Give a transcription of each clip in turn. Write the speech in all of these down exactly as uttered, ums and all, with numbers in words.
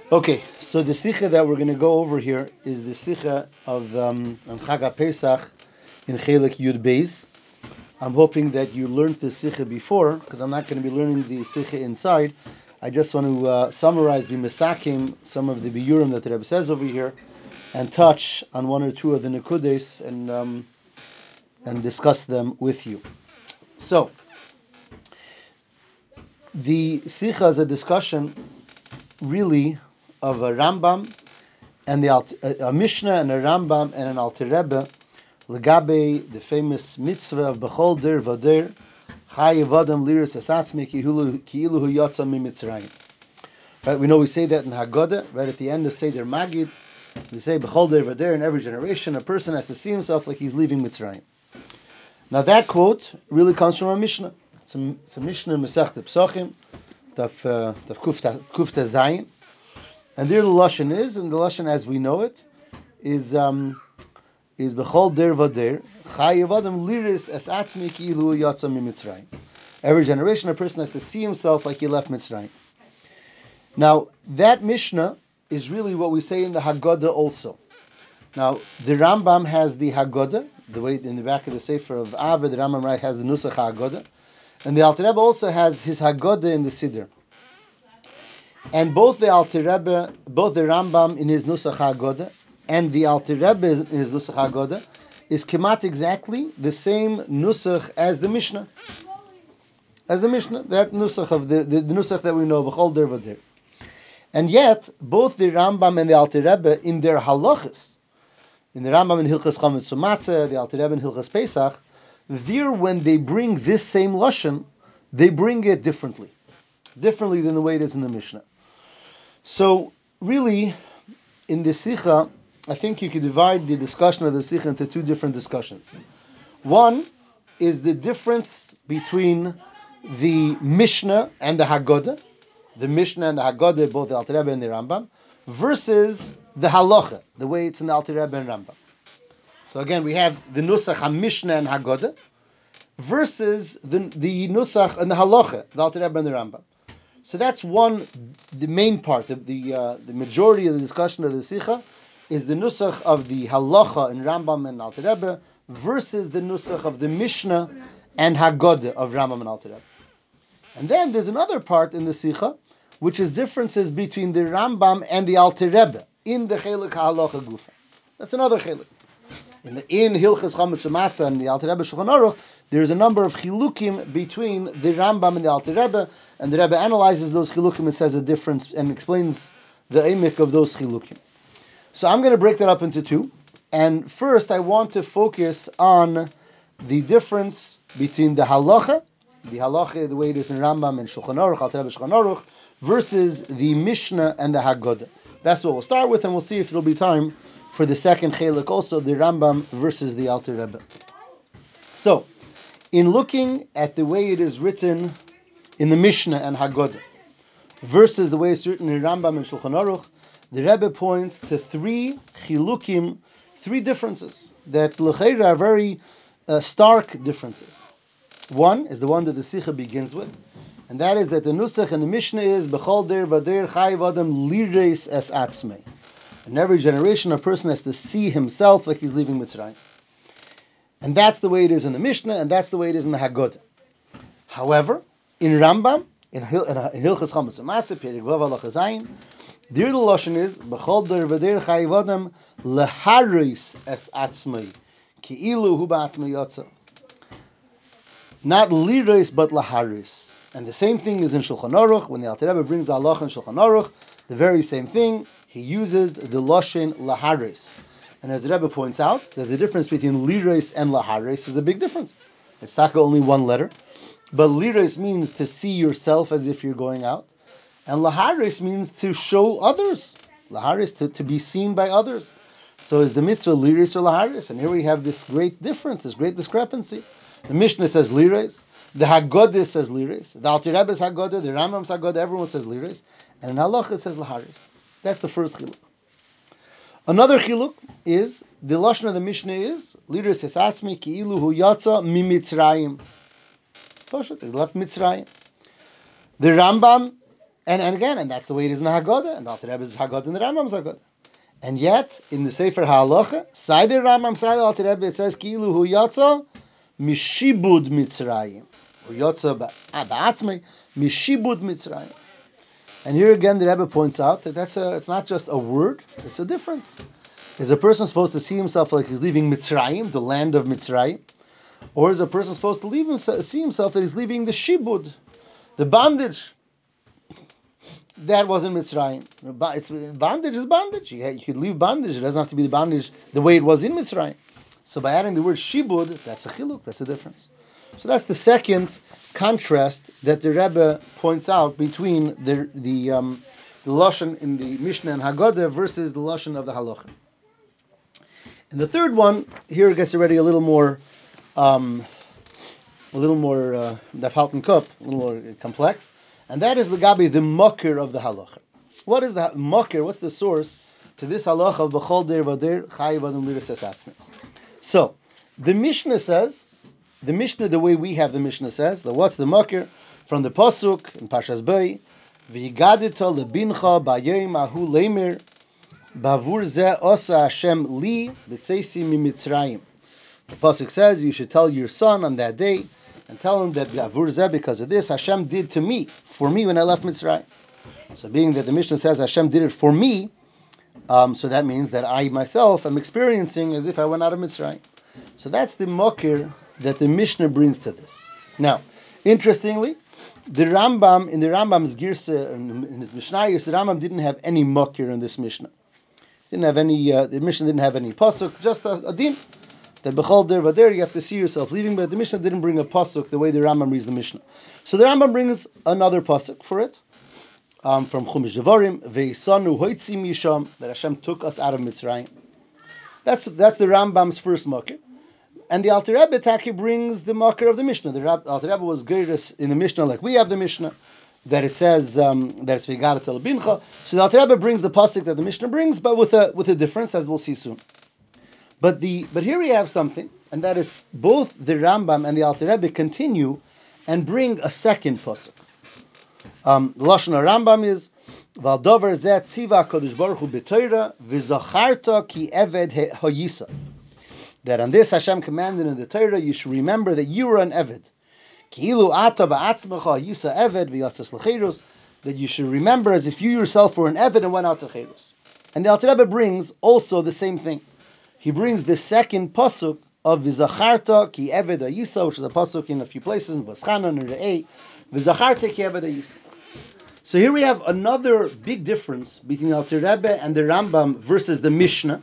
Okay, so the sikha that we're going to go over here is the sikha of um, on Chag Pesach in Chelik Yud Beis. I'm hoping that you learned the sikha before, because I'm not going to be learning the sikha inside. I just want to uh, summarize, be mesakim, some of the biyurim that the Rebbe says over here, and touch on one or two of the nekudes and um, and discuss them with you. So, the sikha is a discussion, really, of a Rambam and the Alt- a, a Mishnah and a Rambam and an Alter Rebbe legabe the famous mitzvah of Bechol Der Vader Chay Vadam Liris Asatzmi Ki'ilu Hu Yatsa Mimitzrayim. Right, we know we say that in Haggadah, right at the end of Seder Magid, we say Bechol Der Vader. In every generation, a person has to see himself like he's leaving Mitzrayim. Now that quote really comes from a Mishnah. It's a, it's a Mishnah in Masechta Pesachim, Daf uh, Daf Kufta Kufta Zayin. And there the lashon is, and the lashon as we know it, is um, is bechol der vader chayev adam liris es atzmi ki'ilu yatsa mimitzrayim. Every generation, a person has to see himself like he left Mitzrayim. Now that Mishnah is really what we say in the Haggadah also. Now the Rambam has the Haggadah, the way in the back of the Sefer of Ava, the Rambam right has the Nusach Haggadah, and the Alter Rebbe also has his Haggadah in the Siddur. And both the Alter Rebbe, both the Rambam in his Nusach HaGodah and the Alter Rebbe in his Nusach HaGodah is kemat exactly the same Nusach as the Mishnah. As the Mishnah, that Nusach of the, the, the Nusach that we know, B'chol Der Vader. And yet, both the Rambam and the Alter Rebbe in their halachas, in the Rambam in Hilchas Chametz Umatzah, the Alter Rebbe in Hilchas Pesach, there when they bring this same lashon, they bring it differently. Differently than the way it is in the Mishnah. So, really, in the Sikha, I think you could divide the discussion of the Sikha into two different discussions. One is the difference between the Mishnah and the Haggadah, the Mishnah and the Haggadah, both the Alter Rebbe and the Rambam, versus the Halacha, the way it's in the Alter Rebbe and Rambam. So again, we have the Nusach HaMishnah and Haggadah versus the, the Nusach and the Halacha, the Alter Rebbe and the Rambam. So that's one, the main part, the the, uh, the majority of the discussion of the Sikha is the Nusach of the Halacha in Rambam and Alter Rebbe versus the Nusach of the Mishnah and Haggadah of Rambam and Alter Rebbe. And then there's another part in the Sikha, which is differences between the Rambam and the Alter Rebbe in the Chelik HaHalacha Gufa. That's another Chelik. In the in Hilchas Chametz Umatzah and the Alter Rebbe Shulchan Aruch, there's a number of chilukim between the Rambam and the Alter Rebbe, and the Rebbe analyzes those chilukim and says a difference and explains the emek of those chilukim. So I'm going to break that up into two. And first, I want to focus on the difference between the halacha, the halacha, the way it is in Rambam and Shulchan Aruch, Alter Rebbe Shulchan Aruch, versus the Mishnah and the Haggadah. That's what we'll start with, and we'll see if it'll be time for the second chelik also, the Rambam versus the Alter Rebbe. So, in looking at the way it is written in the Mishnah and Haggadah versus the way it's written in Rambam and Shulchan Aruch, the Rebbe points to three chilukim, three differences that l'cheira are very uh, stark differences. One is the one that the Sikha begins with, and that is that the Nusach and the Mishnah is Bechol Der Vader Chayev Adam Lireis Es Atzmei. In every generation, a person has to see himself like he's leaving Mitzrayim. And that's the way it is in the Mishnah, and that's the way it is in the Haggadah. However, in Rambam, in, Hil- in Hilchas Chametz Umatzah, Perek Vav Halacha Zayin, there the lashon is B'chol Der Vader Chayev Adam Leharis Es Atzmei Ki'ilu Hu Ba'atzmei Yatsa. Not liris, but laharis. And the same thing is in Shulchan Aruch. When the Alter Rebbe brings the halacha in Shulchan Aruch, the very same thing, he uses the lashon laharis. And as the Rebbe points out, that the difference between liris and laharis is a big difference. It's taka only one letter. But liris means to see yourself as if you're going out. And laharis means to show others. Laharis, to, to be seen by others. So is the mitzvah liris or laharis? And here we have this great difference, this great discrepancy. The Mishnah says liris, the Haggadah says liris, the Alter Rebbe's Haggadah, the Rambam's Haggadah, everyone says liris, and in Halacha it says laharis. That's the first chiluk. Another chiluk is, the lashon of the Mishnah is, liris es atzmi ki'ilu hu yatsa mi Mitzrayim. He left Mitzrayim. The Rambam And and again, and that's the way it is in the Haggadah, and the Alter Rebbe is Haggadah, and the Rambam's Haggadah. And yet, in the Sefer HaHalacha, Side Rambam, Side Alter Rebbe, it says, Ki'ilu hu yatsa mishibud Mitzrayim. Hu yatsa ba'atzmei mishibud Mitzrayim. And here again, the Rebbe points out that that's a, it's not just a word, it's a difference. Is a person supposed to see himself like he's leaving Mitzrayim, the land of Mitzrayim? Or is a person supposed to leave himself, see himself that he's leaving the shibud, the bondage? That wasn't Mitzrayim. It's, bondage is bondage. You, you could leave bondage. It doesn't have to be the bondage the way it was in Mitzrayim. So by adding the word shibud, that's a chiluk, that's a difference. So that's the second contrast that the Rebbe points out between the the, um, the lashon in the Mishnah and Haggadah versus the lashon of the Halacha. And the third one here gets already a little more, um, a little more uh, dafhalten cup, a little more complex, and that is the gabi, the makir of the Halacha. What is the makir? What's the source to this Halacha of b'chol der v'der chayiv adam lirases atzmi? So the Mishnah says. The Mishnah, the way we have the Mishnah says, that what's the makir? From the Pasuk in Parshas Bei, V'yigadita lebincha b'yayim ahu leimer, b'avur zeh osa Hashem li v'tzeisi mimitzrayim. The Pasuk says, you should tell your son on that day, and tell him that b'avur zeh, because of this, Hashem did to me, for me when I left Mitzrayim. So being that the Mishnah says Hashem did it for me, um, so that means that I myself am experiencing as if I went out of Mitzrayim. So that's the makir that the Mishnah brings to this. Now, interestingly, the Rambam, in the Rambam's Girsa, in his Mishnayos, the Rambam didn't have any makir in this Mishnah. Didn't have any, uh, the Mishnah didn't have any pasuk, just a, a din. That b'chol der v'der, you have to see yourself leaving, but the Mishnah didn't bring a pasuk the way the Rambam reads the Mishnah. So the Rambam brings another pasuk for it, um, from Chumash Devarim, ve'isanu hoitzim yisham, that Hashem took us out of Mitzrayim. That's that's the Rambam's first makir. And the Alter Rebbe Taki brings the makir of the Mishnah. The Rab, Alter Rebbe was greatest in the Mishnah, like we have the Mishnah, that it says um, that it's v'gada tel bincha. So the Alter Rebbe brings the pasuk that the Mishnah brings, but with a with a difference, as we'll see soon. But the but here we have something, and that is both the Rambam and the Alter Rebbe continue and bring a second pasuk. Um, the lashon of Rambam is Val dover zeh tziva Kadosh Baruch Hu b'Torah v'zacharta ki eved hayisa. That on this Hashem commanded in the Torah, you should remember that you were an Eved. Ki'ilu ata ba'atzmecha yisa Eved v'yatzas l'cheirus. That you should remember as if you yourself were an Eved and went out to Cheirus. And the Alter Rebbe brings also the same thing. He brings the second pasuk of V'zacharta ki Eved hayisa, which is a pasuk in a few places, in Vaschana and Re'eh, V'zacharta ki Eved hayisa. So here we have another big difference between the Alter Rebbe and the Rambam versus the Mishnah.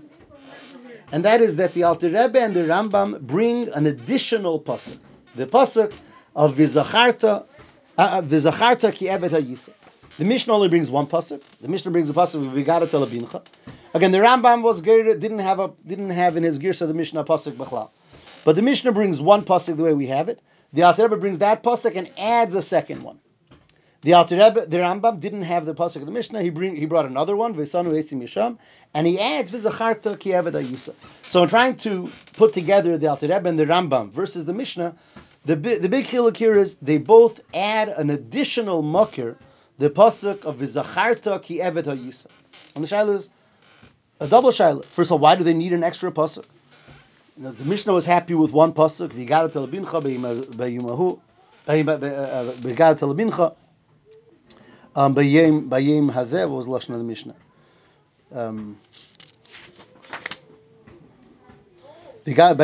And that is that the Alter Rebbe and the Rambam bring an additional pasuk, the pasuk of V'zacharta, uh, V'zacharta ki Eved hayisa. The Mishnah only brings one pasuk. The Mishnah brings a pasuk of V'gada tel bincha. Again, the Rambam was didn't have a didn't have in his Girsa the Mishnah pasuk b'chlal, but the Mishnah brings one pasuk the way we have it. The Alter Rebbe brings that pasuk and adds a second one. The Alter Rebbe, the Rambam didn't have the pasuk of the Mishnah. He bring, he brought another one, V'isanu eitzim yisham, and he adds V'zacharta ki Eved hayisa. So in trying to put together the Alter Rebbe and the Rambam versus the Mishnah, the the big chiluk here is they both add an additional makir, the pasuk of V'zacharta ki Eved hayisa. And the shaila is a double shaila. First of all, why do they need an extra pasuk? You know, the Mishnah was happy with one pasuk, V'gada tel bincha b'yimahu, V'gada tel bincha. Um, Bayim Bayim Hazeh was lashon of the Mishnah. Um, that's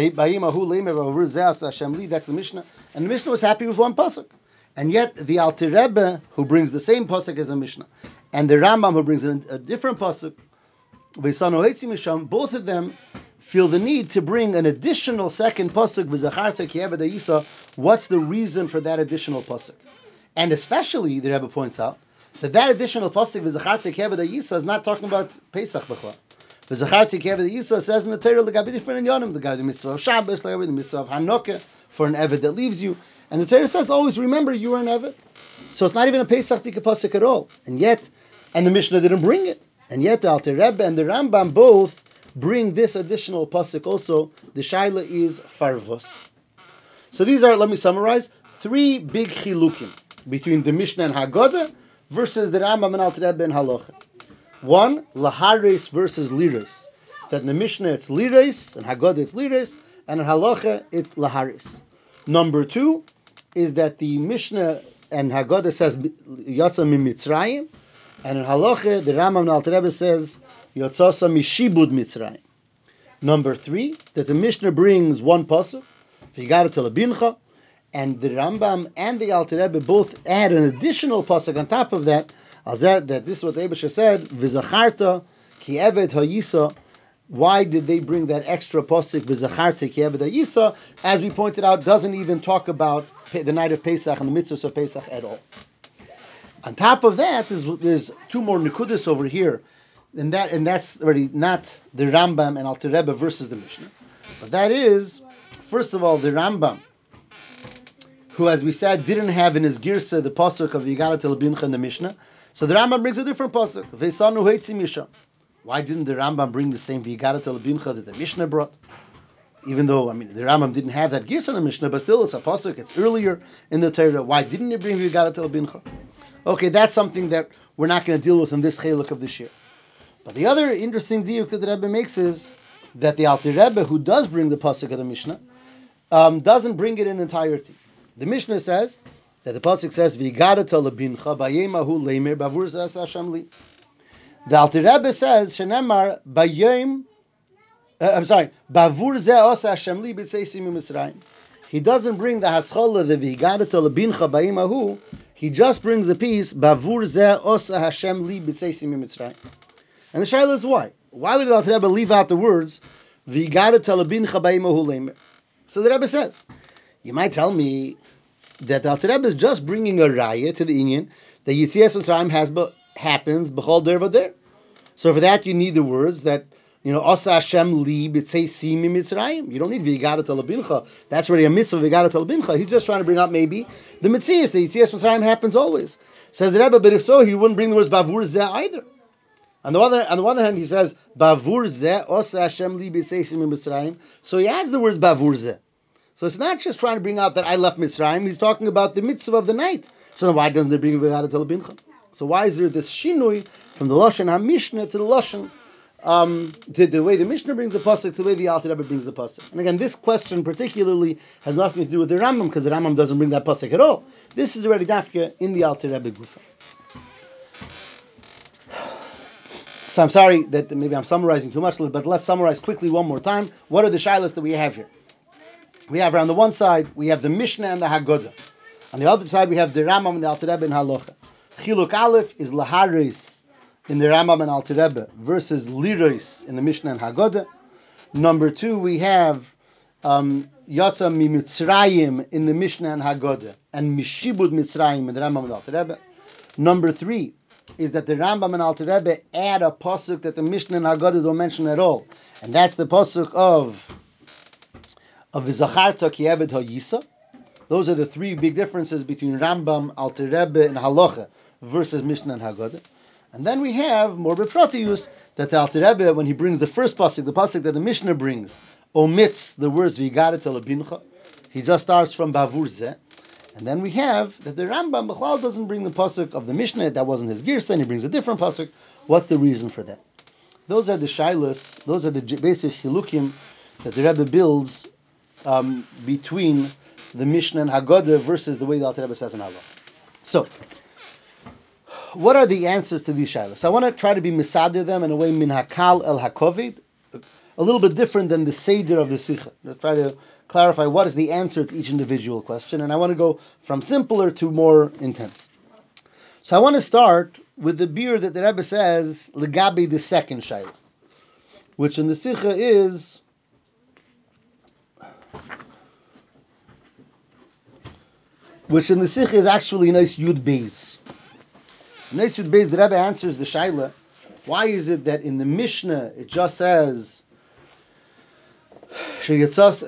the Mishnah, and the Mishnah was happy with one pasuk, and yet the Alter Rebbe who brings the same pasuk as the Mishnah, and the Rambam who brings a, a different pasuk, both of them feel the need to bring an additional second pasuk. V'zacharta ki Eved hayisa. What's the reason for that additional pasuk? And especially, the Rebbe points out, that that additional pasuk, V'zacharta ki Eved hayisa, is not talking about Pesach b'chlal. V'zacharta ki Eved hayisa says in the Torah, l'gabi different inyanim, l'gabi the mitzvah of Shabbos, l'gabi the mitzvah of Hanukkah, for an Eved that leaves you. And the Torah says, always remember you are an Eved. So it's not even a Pesach tika pasuk at all. And yet, and the Mishnah didn't bring it. And yet the Alter Rebbe and the Rambam both bring this additional pasuk also. The shaila is farvos. So these are, let me summarize, three big chilukim between the Mishnah and Haggadah versus the Rambam and Alter Rebbe in Halacha. One, laharis versus liris. That in the Mishnah it's liris, and Haggadah it's liris, and in Halacha it's laharis. Number two is that the Mishnah and Haggadah says Yatsa mi Mitzrayim, and in Halacha the Rambam and Alter Rebbe says Yatsasa mi Shibud Mitzrayim. Number three, that the Mishnah brings one pasuk, V'yigara telabincha, and the Rambam and the Alter Rebbe both add an additional pasuk on top of that, that, that this is what the Eibusha said, V'zacharta ki eved ha'yisa. Why did they bring that extra pasuk, V'zacharta ki eved ha'yisa? As we pointed out, doesn't even talk about the night of Pesach and the mitzvahs of Pesach at all. On top of that, there's, there's two more nekudas over here, and that and that's already not the Rambam and Alter Rebbe versus the Mishnah, but that is, first of all, the Rambam, who, as we said, didn't have in his girsa the pasuk of V'yigara telabincha in the Mishnah, so the Rambam brings a different pasuk, V'esanu heitzim yisha. Why didn't the Rambam bring the same V'yigara telabincha that the Mishnah brought? Even though, I mean, the Rambam didn't have that girsa in the Mishnah, but still it's a pasuk, it's earlier in the Torah. Why didn't he bring V'yigara telabincha? Okay, that's something that we're not going to deal with in this cheluk of this year. But the other interesting diuk that the Rebbe makes is that the Alter Rebbe, who does bring the pasuk of the Mishnah, um, doesn't bring it in entirety. The Mishnah says that the pasuk says V'yigara telabincha bayemahu leimer bavur zeh Hashem li. The Alter Rebbe says shenemar bayem. Uh, I'm sorry, bavur zeh Hashem li b'tzeisim Mitzrayim. He doesn't bring the haschala, the V'yigara telabincha bayemahu. He just brings the piece bavur zeh Hashem li b'tzeisim Mitzrayim. And the shaila is why? Why would the Alter Rebbe leave out the words V'yigara telabincha bayemahu leimer? So the Rebbe says, you might tell me that the Alter Rebbe is just bringing a raya to the inyan that Yitzias Mitzrayim has happens b'chol der v'der. So for that you need the words that, you know, Osa Hashem li b'tzeisim Mitzrayim. You don't need V'yigara telabincha. That's already a mitzvah V'yigara telabincha. He's just trying to bring up maybe the Mitzias. The Yitzias Mitzrayim happens always. Says the Rebbe, but if so, he wouldn't bring the words bavur zeh either. On the other, on the one hand, he says bavur zeh Osa Hashem li b'tzeisim Mitzrayim. So he adds the words bavur zeh. So it's not just trying to bring out that I left Mitzrayim. He's talking about the mitzvah of the night. So why doesn't they bring V'yigara telabincha? So why is there this shinui from the Lashon HaMishnah to the Lashon, um, to the way the Mishnah brings the pasuk to the way the Alter Rebbe brings the pasuk? And again, this question particularly has nothing to do with the Rambam, because the Rambam doesn't bring that pasuk at all. This is already dafka in the Alter Rebbe Gufa. So I'm sorry that maybe I'm summarizing too much, but let's summarize quickly one more time. What are the shilas that we have here? We have on the one side, we have the Mishnah and the Haggadah. On the other side, we have the Rambam and the Alter Rebbe in Halacha. Chiluk Aleph is Laharis in the Rambam and Alter Rebbe versus Liris in the Mishnah and Haggadah. Number two, we have um, Yatsa mi Mitzrayim in the Mishnah and Haggadah, and Mishibud Mitzrayim in the Rambam and Alter Rebbe. Number three is that the Rambam and Alter Rebbe add a pasuk that the Mishnah and Haggadah don't mention at all, and that's the pasuk of of V'zacharta ki eved ha'yisa. Those are the three big differences between Rambam, Alter Rebbe, and Halacha versus Mishnah and Haggadah. And then we have more beprotius that the Alter Rebbe, when he brings the first pasuk, the pasuk that the Mishnah brings, omits the words V'yigara telabincha. He just starts from bavur zeh. And then we have that the Rambam B'chlal doesn't bring the pasuk of the Mishnah. That wasn't his girsa, and he brings a different pasuk. What's the reason for that? Those are the shilas. Those are the basic chilukim that the Rebbe builds um, between the Mishnah and Haggadah versus the way the Alter Rebbe says in Allah. So, what are the answers to these shilas? I want to try to be misader them in a way min hakal el hakovid, a little bit different than the seder of the sikha. Let's try to clarify what is the answer to each individual question, and I want to go from simpler to more intense. So I want to start with the beer that the Rebbe says legabi the second shilah, which in the sikha is which in the sikha is actually nice yud beis. Nice yud beis, the Rebbe answers the shaila. Why is it that in the Mishnah it just says kil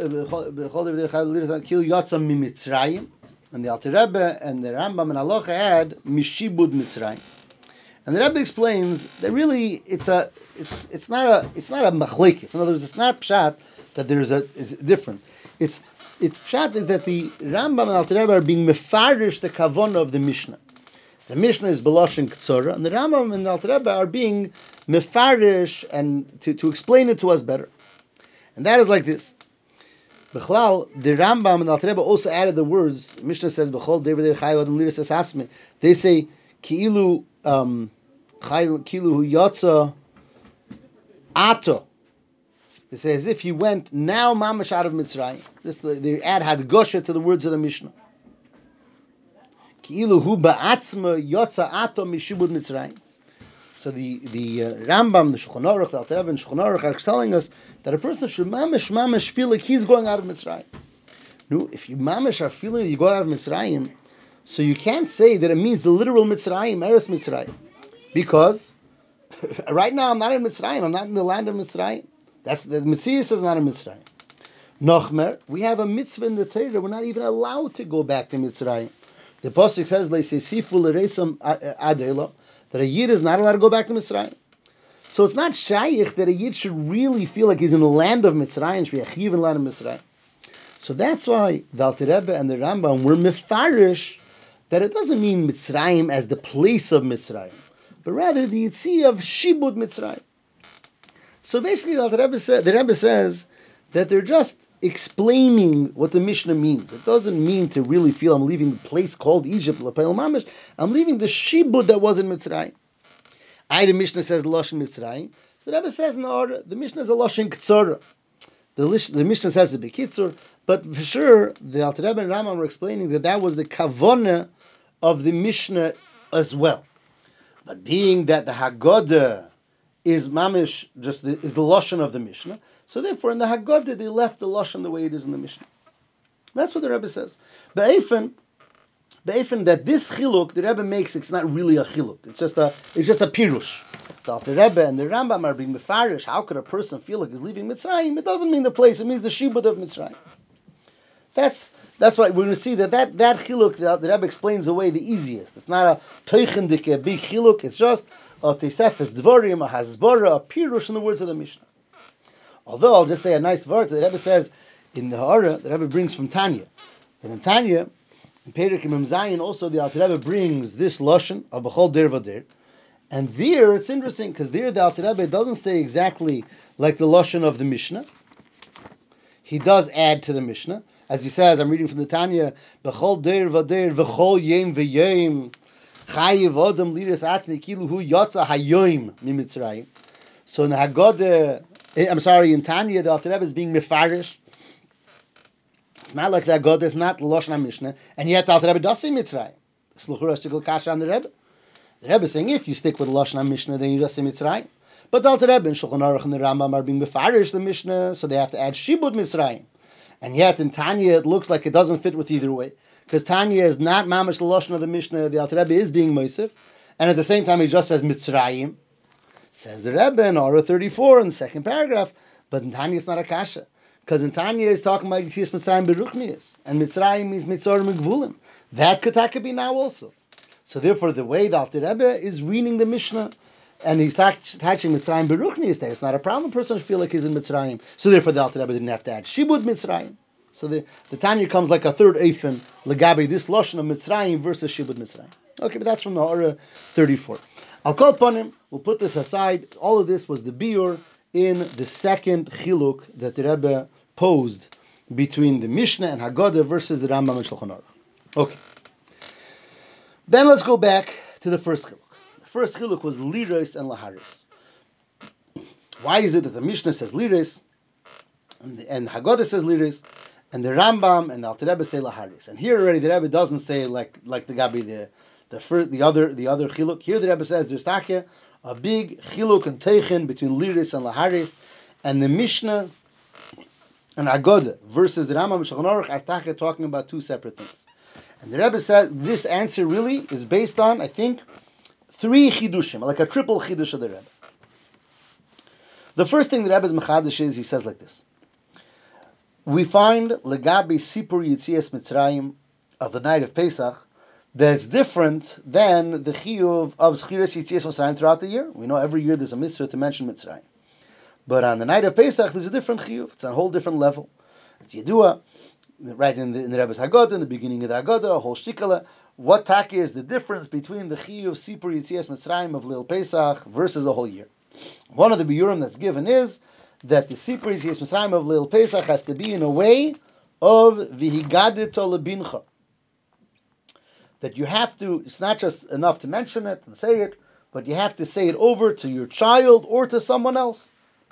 yatsa mi Mitzrayim, and the Alter Rebbe and the Rambam and Halacha add mishibud Mitzrayim, and the Rebbe explains that really it's a it's it's not a it's not a machlekes. In other words, it's not pshat that there's a it's different. It's It's pshat is that the Rambam and Alter Rebbe are being mefarish the kavana of the Mishnah. The Mishnah is Beloshin Ktsura, and the Rambam and the Alter Rebbe are being mefarish and to, to explain it to us better. And that is like this. Bechlal, the Rambam and the Alter Rebbe also added the words. The Mishnah says, "Bechol David Chayu Adam Liris Esasme." They say, "Ki'ilu um, Chayu Ki'ilu Hu Yotza Ato." They say as if he went now mamash out of Mitzrayim. This they add hadgosha to the words of the Mishnah. Ki'ilu Hu Ba'atzma Yotza Ato Mishibud Mitzrayim. So the the uh, Rambam, the Shulchan Aruch, the Alter Rebbe, and Shulchan Aruch are telling us that a person should mamash mamash feel like he's going out of Mitzrayim. No, if you mamash are feeling that you go out of Mitzrayim, so you can't say that it means the literal Mitzrayim, Eretz Mitzrayim, because right now I'm not in Mitzrayim. I'm not in the land of Mitzrayim. That's the Mitzvah is not in Mitzrayim. Nochmer, we have a mitzvah in the Torah. We're not even allowed to go back to Mitzrayim. The pasuk says, "Leisesifu l'reisam adela," that a yid is not allowed to go back to Mitzrayim. So it's not shaykh that a yid should really feel like he's in the land of Mitzrayim, should be a chiv in the land of Mitzrayim. So that's why the Alter Rebbe and the Rambam were mefarish that it doesn't mean Mitzrayim as the place of Mitzrayim, but rather the yitzia of Shibud Mitzrayim. So basically, the Alter Rebbe said, the Rebbe says that they're just explaining what the Mishnah means. It doesn't mean to really feel I'm leaving the place called Egypt, L'Peil Mamish. I'm leaving the Shibud that was in Mitzrayim. I, the Mishnah says Loshen Mitzrayim. So the Rebbe says no, the Mishnah is a Loshen Ktsura. The, the Mishnah says a Bekitzur, but for sure the Alter Rebbe and Rambam were explaining that that was the Kavona of the Mishnah as well. But being that the Haggadah is mamish, just the, is the lashon of the Mishnah. So therefore, in the Haggadah, they left the lashon the way it is in the Mishnah. That's what the Rebbe says. Be'efen, be'efen that this chiluk the Rebbe makes, it's not really a chiluk. It's just a, it's just a pirush. The Alter Rebbe and the Rambam are being mefarish. How could a person feel like he's leaving Mitzrayim? It doesn't mean the place. It means the shibud of Mitzrayim. That's that's why we're going to see that that, that chiluk the, the Rebbe explains away the easiest. It's not a teichendik, a big chiluk. It's just a tesefes dvorim, a hasbara, a pirush in the words of the Mishnah. Although I'll just say a nice word. The Rebbe says in the Hara, the Rebbe brings from Tanya. That in Tanya, in Perek Mem Zayin, also the Alter Rebbe brings this lashon of b'chol der v'der. And there it's interesting because there the Alter Rebbe doesn't say exactly like the lashon of the Mishnah. He does add to the Mishnah, as he says. I'm reading from the Tanya, b'chol der v'der v'chol yem v'yem. So in the Haggadah, I'm sorry, in Tanya, the Alter Rebbe is being mefarish. It's not like the Haggadah, it's not the Lashon HaMishnah, and yet the Alter Rebbe does say Mitzrayim. Sluchur HaShtigl Kasha on the Rebbe. The Rebbe is saying, if you stick with the Lashon HaMishnah, then you just say Mitzrayim. But the Alter Rebbe and Shulchan Aruch and the Rambam are being mefarish the Mishnah, so they have to add Shibud Mitzrayim. And yet in Tanya, it looks like it doesn't fit with either way. Because Tanya is not mamash the lashon of the Mishnah. The Alter Rebbe is being Mosif, and at the same time he just says Mitzrayim. Says the Rebbe in Aura thirty-four in the second paragraph. But in Tanya it's not a kasha, because in Tanya is talking about Yitzias Mitzrayim Beruchnius, and Mitzrayim means Mitzorim Gvulim. That could that could be now also. So therefore, the way the Alter Rebbe is reading the Mishnah, and he's attaching Mitzrayim Beruchnius there, it's not a problem. A person should feel like he's in Mitzrayim. So therefore, the Alter Rebbe didn't have to add Shibud Mitzrayim. So the, the Tanya comes like a third Eifen, Legabe, this Lashon of Mitzrayim versus Shibud Mitzrayim. Okay, but that's from the Hara thirty-four. I'll call upon him, we'll put this aside. All of this was the Biur in the second Chiluk that the Rebbe posed between the Mishnah and Haggadah versus the Rambam and Shulchan Aruch. Okay. Then let's go back to the first Chiluk. The first Chiluk was Liros and Laharis. Why is it that the Mishnah says Liros and, the, and Haggadah says Liros? And the Rambam and the Alter Rebbe say Laharis. And here already the Rebbe doesn't say like like the Gabi the the first, the other the other chiluk. Here the Rebbe says there's takya a big chiluk and teichen between Liris and Laharis, and the Mishnah and Haggadah versus the Rambam and Shulchan Aruch are takya talking about two separate things. And the Rebbe says this answer really is based on, I think, three chidushim, like a triple chidush of the Rebbe. The first thing the Rebbe's mechadish is he says like this. We find Legabi Sipur Yitzias Mitzrayim of the night of Pesach that's different than the chiyuv of Zchiras Yitzias Mitzrayim throughout the year. We know every year there's a mitzvah to mention Mitzrayim. But on the night of Pesach there's a different chiyuv. It's on a whole different level. It's Yedua right in the, in the Rebbe's Haggadah, in the beginning of the Haggadah, a whole shikala. What taki is the difference between the chiyuv Sipur Yitzias Mitzrayim of Lil Pesach versus a whole year? One of the biurim that's given is that the Sipur Yitzias Mitzrayim of Lil Pesach has to be in a way of Vihigadito Lebincha. That you have to, it's not just enough to mention it and say it, but you have to say it over to your child or to someone else.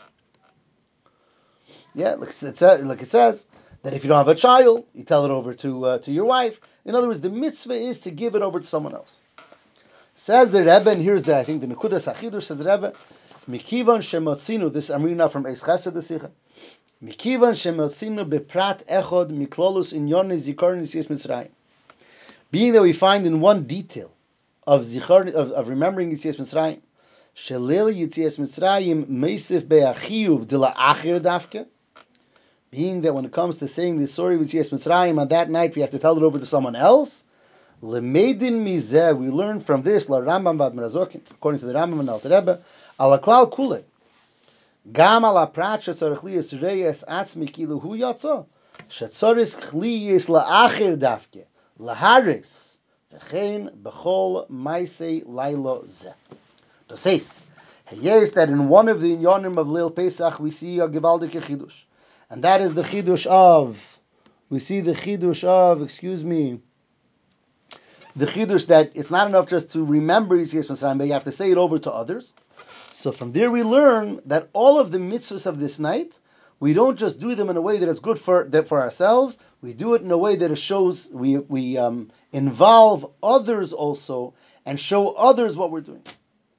Yeah, like it says, like it says that if you don't have a child, you tell it over to uh, to your wife. In other words, the mitzvah is to give it over to someone else. Says the Rebbe, and here's the I think the Nekudas Hachidush, says the Rebbe, Mikivan shemotzinu. This I'm reading now from Eis Chesed the Sicha. Mikivan shemotzinu beprat echod miklolus inyon zikaron yitzias Mitzrayim. Being that we find in one detail of zikar of, of remembering Yitzias Mitzrayim, shelil Yitzias Mitzrayim meisif be'achiyuv de la'achir dafke. Being that when it comes to saying the story of Yitzias Mitzrayim on that night, we have to tell it over to someone else. Lemeidin mizeh, we learn from this la Rambam Bad Merazokin, according to the Rambam and Alter Rebbe, ala klal kule, gam ala prat shetzorich liyas reyes atzmi kilu hu yatsa, shetzorich liyas la'achir dafke. Laharis, v'chein b'chol maisei lailo zeh. Das heißt, yes, that in one of the inyonim of Leil Pesach we see a gewaldige chidush, and that is the chidush of, we see the chidush of, excuse me, the chidush that it's not enough just to remember Yitzias Mitzrayim, but you have to say it over to others. So from there we learn that all of the mitzvahs of this night, we don't just do them in a way that is good for that for ourselves. We do it in a way that it shows we we um, involve others also and show others what we're doing.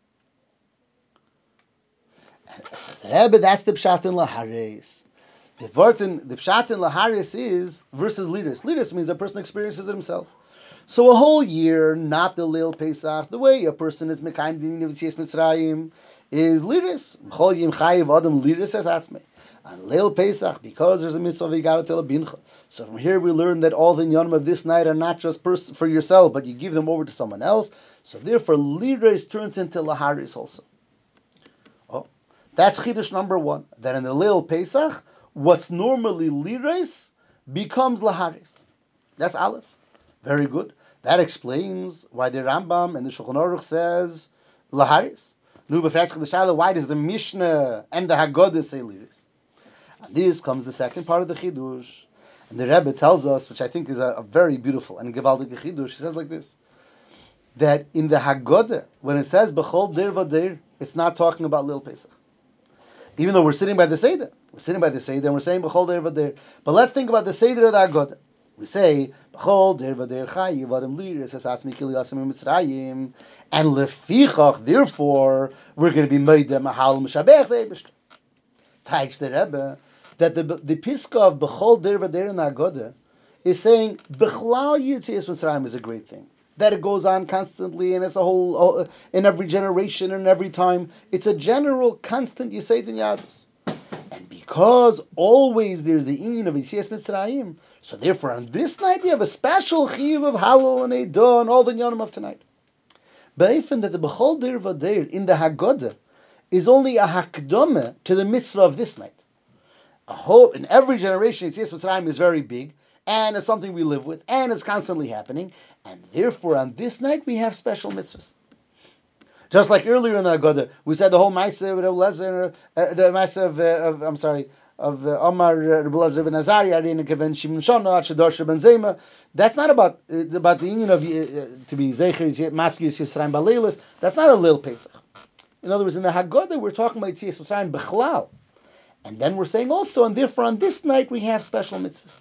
And says the Rebbe, that's the pshat in laharis. The word in the pshat in laharis is versus liris. Liris means a person experiences it himself. So a whole year, not the Leil Pesach, the way a person is mekayim din of Yitzias Mitzrayim is liris. B'chol yim chayiv adam liris as atzmei. And Leil Pesach, because there's a mitzvah v'yigarat bincha. So from here we learn that all the inyanim of this night are not just pers- for yourself, but you give them over to someone else. So therefore, liris turns into laharis also. Oh, that's chidush number one. That in the Leil Pesach, what's normally liris becomes laharis. That's aleph. Very good. That explains why the Rambam and the Shulchan Aruch says laharis. Nu befratzich l'shala. Why does the Mishnah and the Haggadah say liris? And this comes the second part of the Chidush. And the Rebbe tells us, which I think is a, a very beautiful and gewaldige Chidush, he says like this, that in the Haggadah, when it says B'chol der v'der, it's not talking about Leil Pesach. Even though we're sitting by the Seder. We're sitting by the Seder and we're saying B'chol der v'der. But let's think about the Seder of the Haggadah. We say, B'chol der v'der chayiv adam liris es atzmi kili yasim Mitzrayim, and lefichach, therefore, we're going to be made the mahal m'shabech le'ebishter. Taich the Rebbe, that the the piska of B'chol der v'der in the Haggadah is saying B'chlal Yitzias Mitzrayim is a great thing. That it goes on constantly and it's a whole, in every generation and every time. It's a general, constant Yisayt in Yadus. And because always there's the inyan of Yitzias Mitzrayim, so therefore on this night we have a special chiyuv of Halal and Eidah and all the inyanim of tonight. But even that the B'chol der v'der in the Haggadah is only a hakdama to the mitzvah of this night. A whole, in every generation, Yitzias Mitzrayim is very big, and it's something we live with, and it's constantly happening, and therefore on this night we have special mitzvahs. Just like earlier in the Haggadah, we said the whole Ma'aseh of Reb Lezer, uh, the Ma'aseh of, uh, of, I'm sorry, of uh, Omar Reb Lezer ben Azariah, Arina Keven Shimon Shona, Shador Ben Zema. That's not about uh, about the union of uh, to be Zecher Maski Yisrael Baleilis. That's not a Leil Pesach. In other words, in the Haggadah, we're talking about Yitzias Mitzrayim B'chlal. And then we're saying also, and therefore on this night we have special mitzvahs.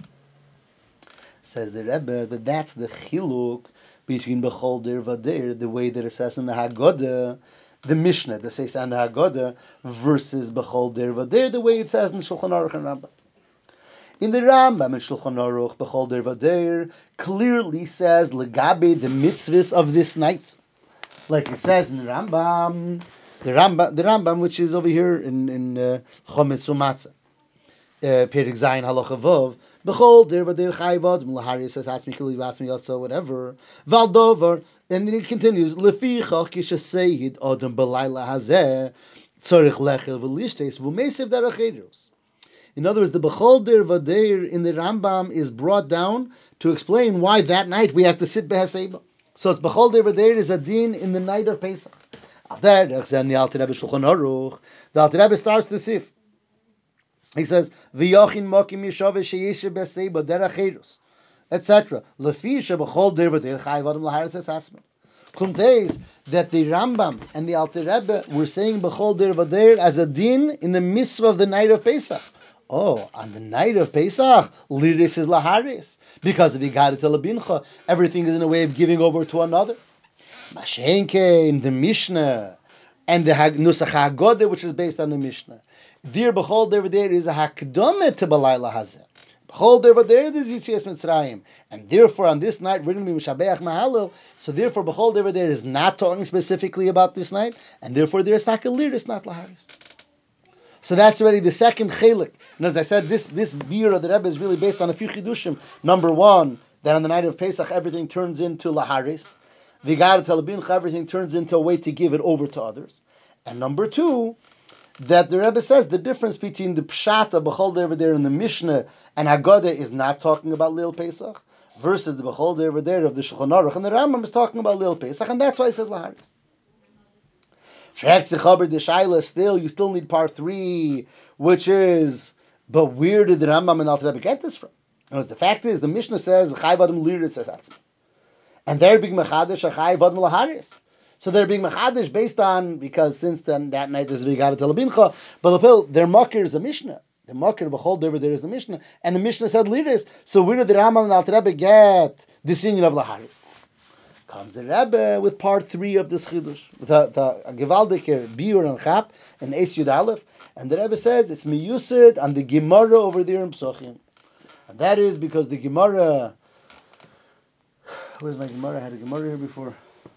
Says the Rebbe that that's the chiluk between B'chol der v'der, the way that it says in the Haggadah, the Mishnah that says in the Haggadah, versus B'chol der v'der, the way it says in Shulchan Aruch and Rambam. In the Rambam and Shulchan Aruch, B'chol der v'der clearly says legabe the mitzvahs of this night. Like it says in the Rambam, The Rambam, the Rambam, which is over here in in uh, Chometz Umatzah, Perek Zayin Halacha Vov, B'chol der v'der chayvad m'lahari says ask me kili ask me also whatever Valdover, and then it continues lefichach kishasehid odem belayla hazeh tzorich lechel v'lishtes v'meisev derech edros. In other words, the Bechol Der Vadeir in the Rambam is brought down to explain why that night we have to sit Behaseba. So it's Bechol Der Vadeir is a din in the night of Pesach. The Alter Rebbe starts the Sif. He says, "V'yochin mokim yishove sheyeshe b'seiba derech et cetera. Lefi shebechol der v'der chayiv adam laharis es asma." Kumteis that the Rambam and the Alter Rebbe were saying bechol der v'der as a din in the mitzvah of the night of Pesach. Oh, on the night of Pesach, liris is laharis because if you got it to labincha, everything is in a way of giving over to another. Mashenke in the Mishnah and the Nusach HaGodeh, which is based on the Mishnah. Dir b'chol der v'der is a hakdome to Balayla Hazeh. B'chol der v'der is Yitzias Mitzrayim, and therefore on this night we're going to be Mishabeach Mahalil. So therefore b'chol der v'der is not talking specifically about this night, and therefore there is not galir, it's not laharis. So that's already the second chelik. And as I said, this this beer of the Rebbe is really based on a few chidushim. Number one, that on the night of Pesach everything turns into laharis. V'gad telabincha, everything turns into a way to give it over to others. And number two, that the Rebbe says the difference between the Pshat of Bechol over there in the Mishnah and Haggadah is not talking about Lil Pesach, versus the Bechol over there of the Shulchan Aruch, and the Rambam is talking about Lil Pesach, and that's why he says Laharis. Still, you still need part three, which is, but where did the Rambam and Alter Rebbe get this from? And the fact is, the Mishnah says Chayv Adam Liris says Atzma, and they're being Mechadish Chayv Adam Laharis. So they're being machadish based on, because since then that night there's a Vigada Telabincha, but their makir is a Mishnah. The makir b'chol over there is the Mishnah, and the Mishnah said liris. So where did the Rambam and Alter Rebbe get this union of laharis? Comes the Rebbe with part three of this chidush, with the, the Gevaldik here, Biur and Chap and Eis Yud Aleph, and the Rebbe says it's miyusid on the Gemara over there in Psochim, and that is because the Gemara. Where's my Gemara? I had a Gemara here before.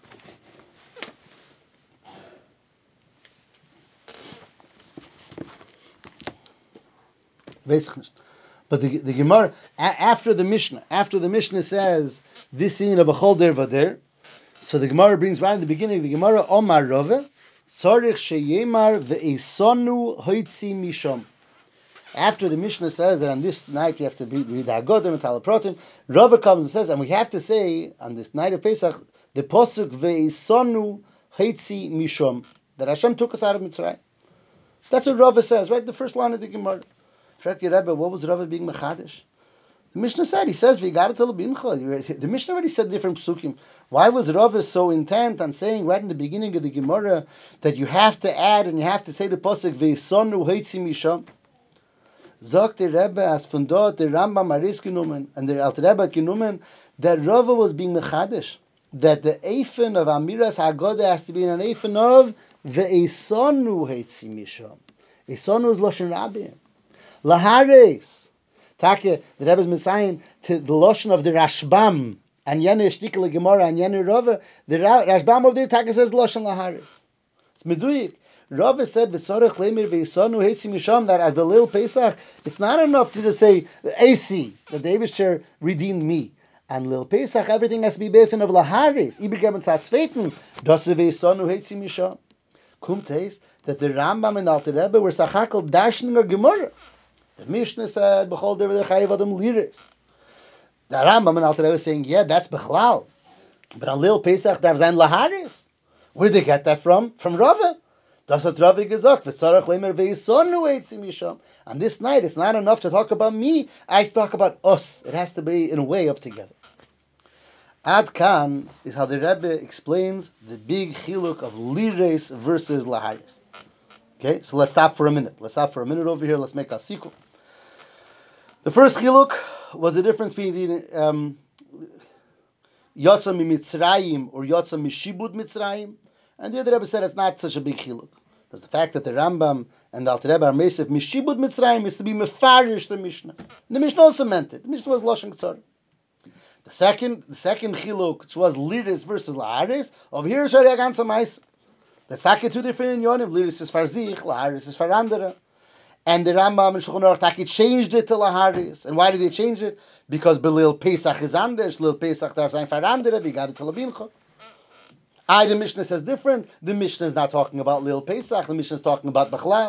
But the, the Gemara, a, after the Mishnah, after the Mishnah says this in a b'chol der v'der, so the Gemara brings right in the beginning of the Gemara, Omar Rove, Tzorich sheyemar ve'esonu hoitzi misham. After the Mishnah says that on this night we have to be read the Haggadah and Talaprotim, Rove comes and says, and we have to say on this night of Pesach the posuk ve'esonu hoitzi misham, that Hashem took us out of Mitzrayim. That's what Rove says, right? The first line of the Gemara. Rebbe, what was Rava being mechadish? The Mishnah said, he says, "We got it till bincha." The Mishnah already said different psukim. Why was Rava so intent on saying right in the beginning of the Gemara that you have to add and you have to say the pasuk ve'isonu heitzi misham? Zok the Rebbe as von dort the Rambam Aris genommen and the Alter Rebbe genommen that Rava was being mechadish, that the eifin of Amiras Haggadah has to be in an eifin of ve'isonu heitzi misham. Isonu is lashon rabim. Laharis. Take the Rebbe's Messiah to the Lashon of the Rashbam and Yene Shtikle Gemara and Yene Rava. The Rashbam of the Take says Lashon Laharis. It's meduyik. Rava said v'sorech leimir v'isonu heitzim yisham that at the Lil Pesach it's not enough to just say A C that the Eibusher redeemed me. And Lil Pesach everything has to be based of Laharis. Ibigam and Tzatz das v'isonu heitzim yisham. Kumteis that the Rambam and Alter Rebbe were sachakal darshaning a Gemara. The Mishnah said, "B'chol der v'der chayiv adam liris." The Rambam and Alter Rebbe is saying, "Yeah, that's bechlal." But on Lil Pesach, there was ein laharis. Where did they get that from? From Rava. Das hat Rava gesagt. V'tzarach leimer ve'isonu eitzim yisham. On this night, it's not enough to talk about me. I talk about us. It has to be in a way of together. Ad kan is how the Rebbe explains the big chiluk of liris versus laharis. Okay, so let's stop for a minute. Let's stop for a minute over here. Let's make a sequel. The first chiluk was the difference between um, Yotza Mitzrayim or Yotza Mishibud Mitzrayim, and the other Rebbe said it's not such a big chiluk. Because the fact that the Rambam and the Alter Rebbe are Mesef Mishibud Mitzrayim is to be mefarish the Mishnah. And the Mishnah also meant it. The Mishnah was Lashon Ktsar. The second, the second chiluk, which was Liris versus Laharis, over here is Shariah Gansa Mais. That's not two different in Yonim. Liris is Farzich, Laharis is Farandera. And the Rambam and Shulchan Aruch Taki changed it to Laharis. And why did they change it? Because Belil Pesach is Anders, Lil Pesach darf sein Farandera, we got it to Labincha. I, the Mishnah says different. The Mishnah is not talking about Lil Pesach, the Mishnah is talking about Bechlal.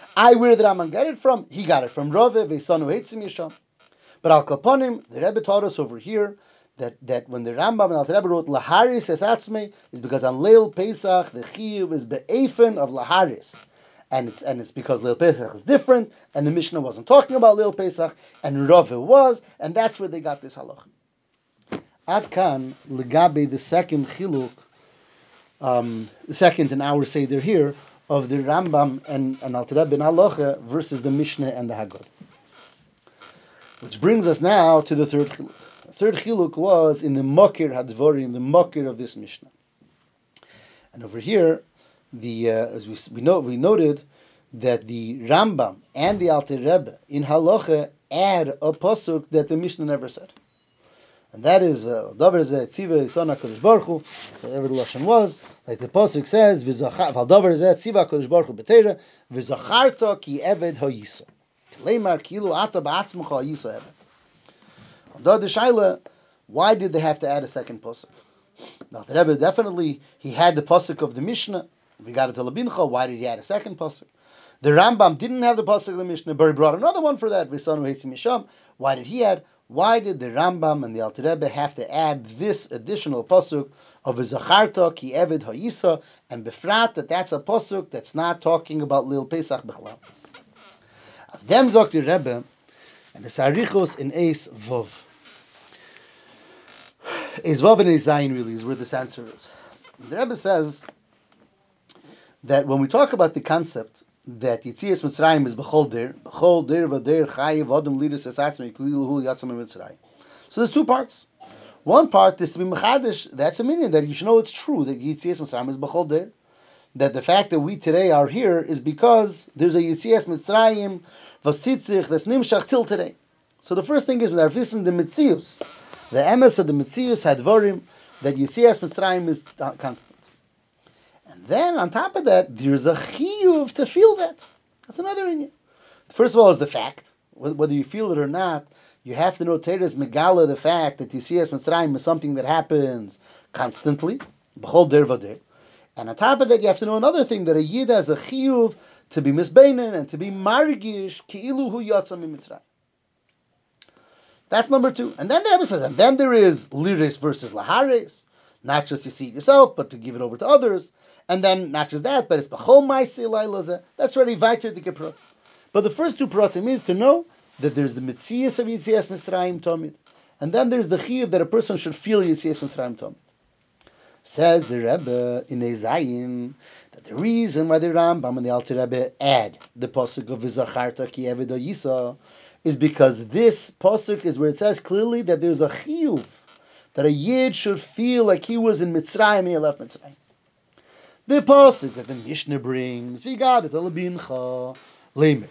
I, where did Rambam get it from? He got it from Rove, Veisanu Heitzim Yisham. But Al Kaponim, the Rebbe taught us over here that, that when the Rambam and Al Rebbe wrote Laharis es Atzmei, is because on Leil Pesach, the Chiyuv is Be'efen of Laharis. And it's and it's because Leil Pesach is different, and the Mishnah wasn't talking about Leil Pesach, and Rove was, and that's where they got this halach. Ad kan legabe the second chiluk, um, the second in our seder here of the Rambam and and Alter Rebbe in halacha versus the Mishnah and the Haggadah. Which brings us now to the third chiluk. The third chiluk was in the Mokir Hadvarim, the Mokir of this Mishnah. And over here, the uh, as we we know we noted that the Rambam and the Alter Rebbe in halacha add a pasuk that the Mishnah never said. And that is Davar Zeh Tziva Yisana Kodesh Baruch Hu, whatever the lashon was, like the pasuk says, "V'zachar Davar Zeh Tziva Kodesh Baruch Hu b'Teira, v'zacharta ki eved hayisa." Leimar kilu ata ba'atzmacha hayisa eved. On the Shaila, why did they have to add a second pasuk? Now the Rebbe definitely he had the pasuk of the Mishnah. We got it to Labincha. Why did he add a second pasuk? The Rambam didn't have the pasuk of the Mishnah, but he brought another one for that. V'sanu heitzim yisham. Why did he add? Why did the Rambam and the Alter Rebbe have to add this additional pasuk of Zacharta ki eved hayisa, and befrat that that's a pasuk that's not talking about Lil Pesach b'chlal? Of them zok the Rebbe and the Sarichos in Eis Vov. Eis Vov and Eis Zayin really is where this answer is. The Rebbe says that when we talk about the concept that Yitzias Mitzrayim is b'chol der, b'chol der v'der chayiv adam lidus esatzmei kuiluhu yatzam Mitzrayim. So there's two parts. One part is to be mechadish. That's a meaning that you should know it's true that Yitzias Mitzrayim is b'chol der. That the fact that we today are here is because there's a Yitzias Mitzrayim v'sitzich that's nimshach till today. So the first thing is with our vision the Mitzius, the emes of the Mitzius had vorim that Yitzias Mitzrayim is constant. And then on top of that, there's a chiyuv to feel that. That's another inyan. First of all is the fact. Whether you feel it or not, you have to know Teres Megala, the fact that Yitzias Mitzrayim is something that happens constantly. B'chol der v'der. And on top of that, you have to know another thing, that a yid has a chiyuv to be misbeinen and to be margish ki'ilu hu yatsa mitzrayim. That's number two. And then the Rebbe says, and then there is liris versus lahares. Not just you see it yourself, but to give it over to others. And then not just that, but it's b'chol ma'aseh lailazeh. That's already weiter the keprot. But the first two pratim is to know that there's the mitzias of Yitzias Mitzrayim Tomid, and then there's the chiyuv that a person should feel Yitzias Mitzrayim Tomid. Says the Rebbe in Ezayin that the reason why the Rambam and the Alter Rebbe add the pasuk of V'zacharta ki eved hayisa is because this pasuk is where it says clearly that there's a chiyuv that a yid should feel like he was in Mitzrayim and he left Mitzrayim. The pasuk that the Mishnah brings, V'gadat al-bincha leimer.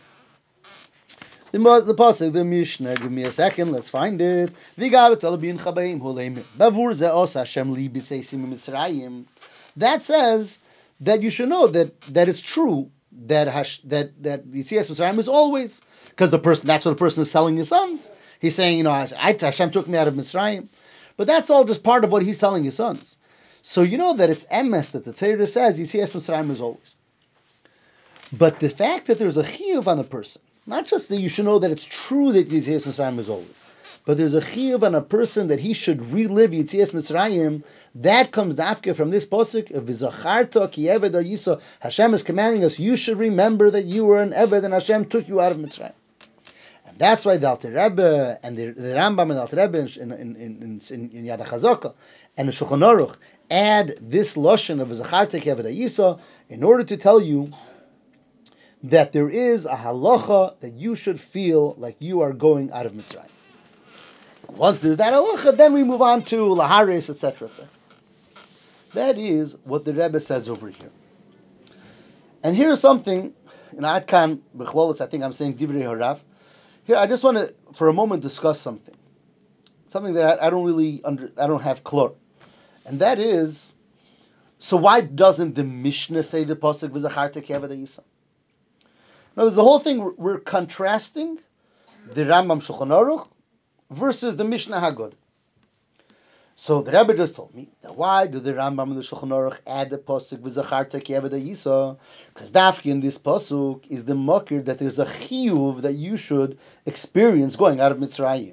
The, the pasuk, the Mishnah, give me a second, let's find it. V'gadat al-bincha b'im hu leimer. Bavur ze os Hashem li b'tzeisim Mitzrayim. That says that you should know that, that it's true that Hash, that that Yitzias Mitzrayim is always, because the person, that's what the person is telling his sons. He's saying, you know, Hashem took me out of Mitzrayim. But that's all just part of what he's telling his sons. So you know that it's emes that the Torah says Yitzias Mitzrayim is always. But the fact that there's a chiyuv on a person, not just that you should know that it's true that Yitzias Mitzrayim is always, but there's a chiyuv on a person that he should relive Yitzias Mitzrayim, that comes dafke from this pasuk of V'zacharta ki eved hayisa. Hashem is commanding us, you should remember that you were an eved and Hashem took you out of Mitzrayim. And that's why the Alter Rebbe and the, the Rambam and the Alter Rebbe in, in, in, in, in Yad HaChazaka and the Shulchan Aruch add this lashon of Zacharta ki eved hayisa in order to tell you that there is a halacha that you should feel like you are going out of Mitzrayim. Once there's that halacha, then we move on to lahares, et cetera, et cetera. That is what the Rebbe says over here. And here's something, in Adkan B'chlolis, I think I'm saying Divrei Harav. Here, I just want to, for a moment, discuss something. Something that I, I don't really, under, I don't have klor. And that is, so why doesn't the Mishnah say the pasuk V'zacharta ki eved hayisa? Now, there's the whole thing, we're, we're contrasting the Rambam Shulchan Aruch versus the Mishnah Haggadah. So the Rebbe just told me that why do the Rambam and the Shulchan Aruch add the pasuk v'zacharta ki eved Yisa? Because dafki in this pasuk is the makir that there's a chiyuv that you should experience going out of Mitzrayim.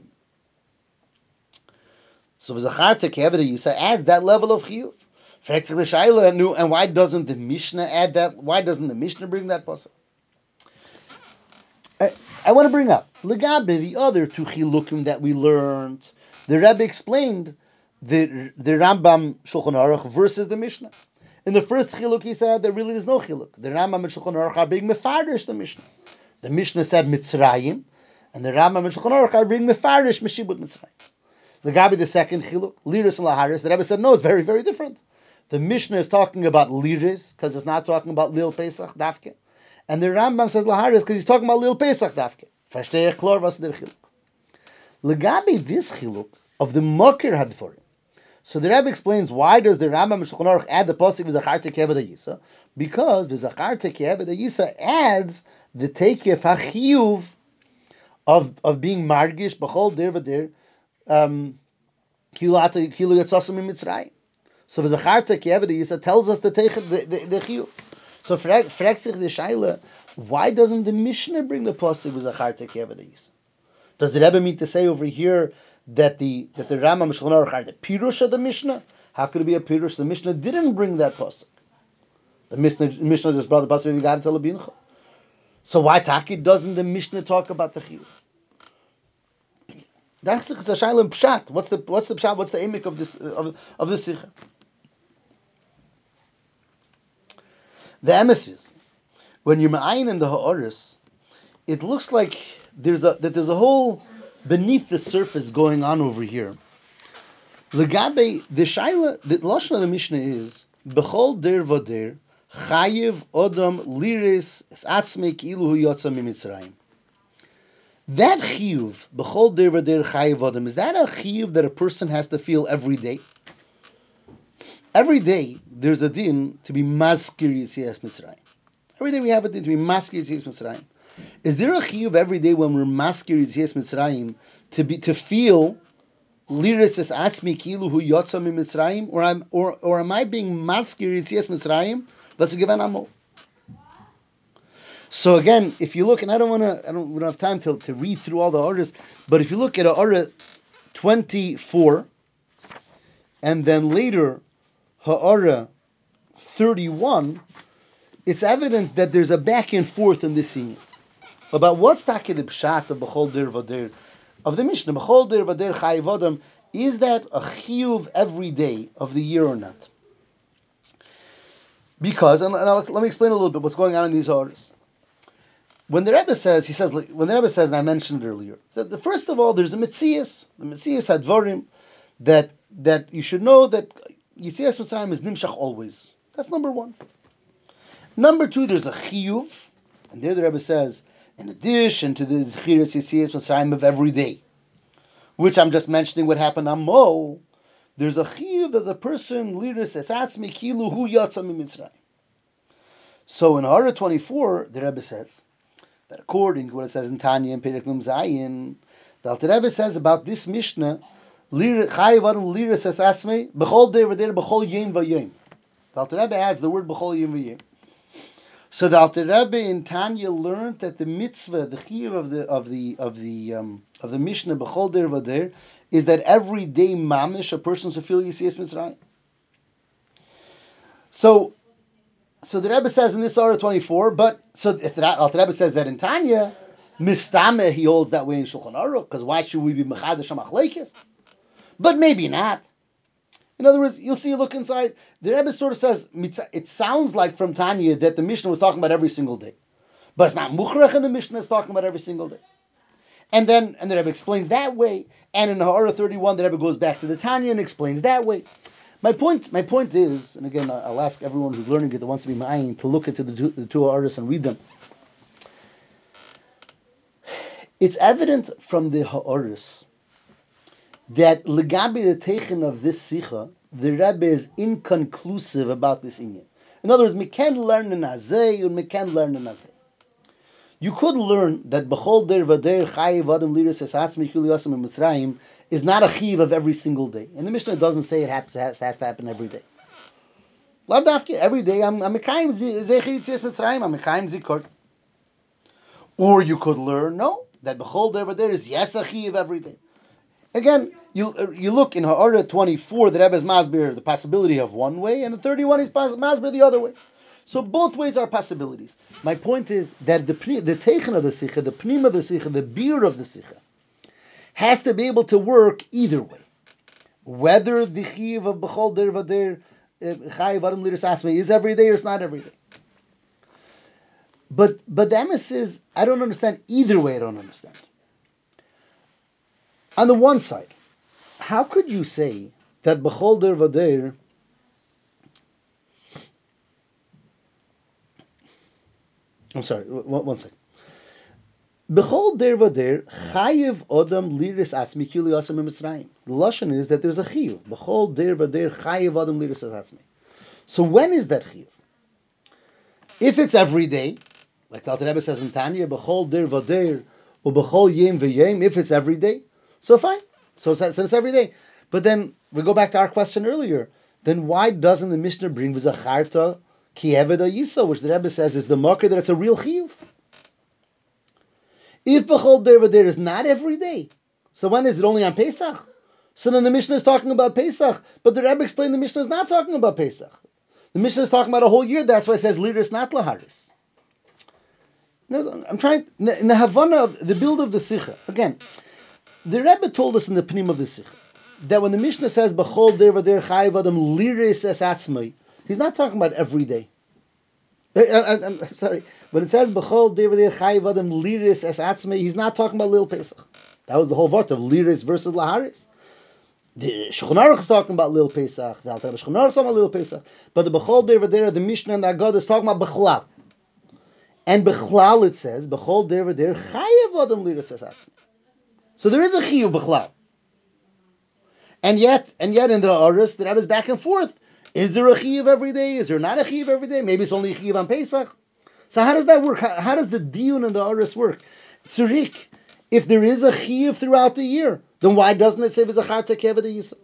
So v'zacharta ki eved Yisa adds that level of chiyuv. And why doesn't the Mishnah add that? Why doesn't the Mishnah bring that pasuk? I, I want to bring up Legabe, the other two chilukim that we learned. The Rebbe explained the the Rambam Shulchan Aruch versus the Mishnah. In the first chiluk, he said there really is no chiluk. The Rambam and Shulchan Aruch are being mefarish the Mishnah. The Mishnah said Mitzrayim, and the Rambam and Shulchan Aruch are being mefarish Meshibut Mitzrayim. The Gabi, the second chiluk, Liris and Laharis, the Rebbe said no, it's very very different. The Mishnah is talking about Liris because it's not talking about Lil Pesach Dafke, and the Rambam says Laharis because he's talking about Lil Pesach Dafke. Verstehe ich klar was der chiluk. Legabi this chiluk of the Makir Hadforim. So the Rebbe explains why does the Rambam and Shulchan Aruch add the pasuk v'zacharta ki eved Yisa? Because v'zacharta ki eved Yisa adds the teikef hachiyuv of of being margish b'chol der v'der um kilu yatzasum in Mitzrayim. So v'zacharta ki eved Yisa tells us the teikef the the, the chiyuv. So fragt sich the shaila, why doesn't the Mishnah bring the pasuk v'zacharta ki eved Yisa? Does the Rebbe mean to say over here that the that the Rambam and Shulchan Aruch are the pirush of the Mishnah? How could it be a pirush? The Mishnah didn't bring that pasuk. The Mishnah, Mishnah just brought the pasuk we got to Labincha. So why Taki doesn't the Mishnah talk about the chiyuv? That's a shayla pshat. What's the what's the pshat? What's the emek of this of of this sikha? The emes is when you're ma'ayin in the ha'oris, it looks like there's a that there's a whole beneath the surface going on over here. Legabe, the shaila, the lashon of the Mishnah is bechol der vader chayiv odam liris es atzmei ki'ilu hu yotza mimitzrayim. That chiyuv bechol der vader chayiv odam, is that a chiyuv that a person has to feel every day? Every day there's a din to be maskir yitzias Mitzrayim. Every day we have a din to be maskir yitzias Mitzrayim. Is there a chiyuv every day when we're maskir Yitzias Mitzrayim to be to feel liris es atzmi kilu hu yotza mi Mitzrayim, or am or or am I being maskir Yitzias Mitzrayim? Was given amo. So again, if you look, and I don't want to, I don't, we don't have time to to read through all the orders, but if you look at Ha'ara twenty-four, and then later Ha'ara thirty-one, it's evident that there's a back and forth in this scene about what's taki the pshat of b'chol der vader of the Mishnah. B'chol der vader chayiv odam, is that a chiyuv every day of the year or not? Because, and, and I'll, let me explain a little bit what's going on in these orders. When the Rebbe says, he says, when the Rebbe says, and I mentioned it earlier, that the, first of all, there's a mitzias, the mitzias hadvarim, that that you should know that Yitzias Mitzrayim is nimshach always. That's number one. Number two, there's a chiyuv, and there the Rebbe says, in addition to the Zechiras Yitzias Mitzrayim of every day, which I'm just mentioning what happened on Mo, there's a chiyuv that the person liris esatzmi kilu hu yatsa mi Mitzrayim. So in Ha'ara twenty-four, the Rebbe says that according to what it says in Tanya and Perek Mem Zayin, the Alter Rebbe says about this Mishnah, chayiv adam liris esatzmi b'chol day v'day b'chol yom v'yom. The Alter Rebbe adds the word b'chol yom v'yom. So the Alter Rebbe in Tanya learned that the mitzvah, the chiyuv of the of the of the um, of the Mishnah b'chol der v'der is that every day mamish a person should feel Yitzias Mitzrayim. So, so the Rebbe says in this Ha'ara twenty-four, but so if the Alter Rebbe says that in Tanya, mistame he holds that way in Shulchan Aruch, because why should we be mechadash hamachleikis? But maybe not. In other words, you'll see, you look inside, the Rebbe sort of says, it sounds like from Tanya that the Mishnah was talking about every single day. But it's not Mukhrach, and the Mishnah is talking about every single day. And then, and the Rebbe explains that way, and in Ha'ara thirty-one, the Rebbe goes back to the Tanya and explains that way. My point, my point is, and again, I'll ask everyone who's learning it that wants to be ma'ayin to look into the two, the two Ha'aras and read them. It's evident from the Ha'aras that legabi the teichin of this sicha, the Rebbe is inconclusive about this inyan. In other words, we can learn in azay and we can learn in azay. You could learn that B'chol Der Vader Chayiv Adam Liris Esatzmi Kili Yosem in Mitzrayim is not a chiv of every single day. And the Mishnah doesn't say it has, has, has to happen every day. Lavdafki, every day I'm I'm Mekayim Zecher Yitzias Mitzrayim, I'm Mekayim Zikor. Or you could learn, no, that B'chol Der Vader is yes a chiv every day. Again, you uh, you look in Ha'ara twenty-four, the Rebbe is masbir the possibility of one way, and in thirty-one he's masbir the other way. So both ways are possibilities. My point is that the the teichen of the sikha, the pnim of the sikha, the beer of the sikha, has to be able to work either way. Whether the chiv of B'chol Der Vader Chayiv Adam Liris Asmei is every day or it's not every day. But but the emes is, I don't understand either way. I don't understand. On the one side, how could you say that B'chol Der Vader I'm sorry, one, one second. B'chol Der Vader Chayiv Adam Liris Atzmi Kili Yosem in Mitzrayim. The lashon is that there's a chiyuv. B'chol Der Vader Chayiv Adam Liris Atzmi. So when is that chiyuv? If it's every day, like the Alter Rebbe says in Tanya, B'chol Der Vader or B'chol Yem V'Yem, if it's every day, so fine. So, so it's every day. But then we go back to our question earlier. Then why doesn't the Mishnah bring V'Zacharta Ki Eved Yisa, which the Rebbe says is the marker that it's a real chiyuv? If B'chol Der Vader is not every day, so when is it only on Pesach? So then the Mishnah is talking about Pesach, but the Rebbe explained the Mishnah is not talking about Pesach. The Mishnah is talking about a whole year. That's why it says Liris, not Laharis. I'm trying in the Havana of the build of the Sikha. Again, the Rebbe told us in the Pnim of the Sikha that when the Mishnah says B'chol Der Vader Chayiv Adam Liris Es Atzmai, he's not talking about every day. I, I, I'm sorry. When it says B'chol Der Vader Chayiv Adam Liris Es Atzmai, he's not talking about Lil Pesach. That was the whole vart of Liris versus Laharis. The Shulchan Aruch is talking about Lil Pesach. The Alter Rebbe Shulchan Aruch is talking about Lil Pesach. But the B'chol Der Vader, the Mishnah and the Agad is talking about B'chlal. And B'chlal it says B'chol Der Vader Chayiv Adam Liris Es Atzmai. So there is a chiyuv B'chlal. And yet, and yet in the Aris, the Rebbe is back and forth. Is there a chiyuv every day? Is there not a chiyuv every day? Maybe it's only a chiyuv on Pesach. So how does that work? How, how does the diyun and the Aris work? Tzurik, if there is a chiyuv throughout the year, then why doesn't it say v'zacharta ki eved yisa?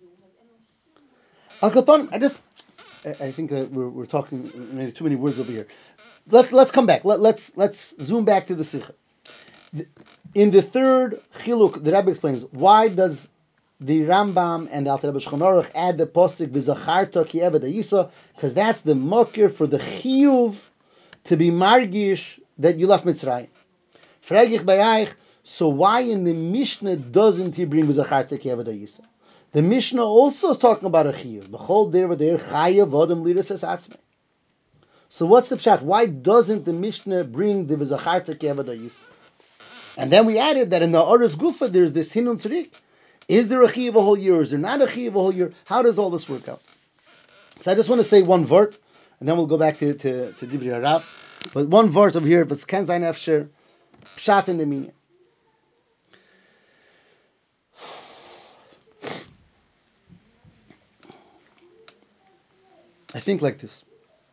Al Kapan, I just, I, I think that we're, we're talking maybe too many words over here. Let, let's come back. Let, let's let's zoom back to the sikha. In the third chiluk, the Rebbe explains why does the Rambam and the Alter Rebbe Shulchan Aruch add the posik v'zacharta ki eved yisa, because that's the mokir for the chiyuv to be margish that you left Mitzrayim. Frag ich bayayich, so why in the Mishnah doesn't he bring v'zacharta ki eved yisa? The Mishnah also is talking about a chiyuv. B'chol der v'der chayav adam liris es atzmei. So what's the pshat? Why doesn't the Mishnah bring the v'zacharta ki eved yisa? And then we added that in the Aris Gufa there's this hinun tzrik. Is there a chiyuv a whole year? Is there not a chiyuv a whole year? How does all this work out? So I just want to say one vart, and then we'll go back to to, to Divrei Harav. But one vart over here, if it's ken zayin efsher, pshat in the minyan. I think like this.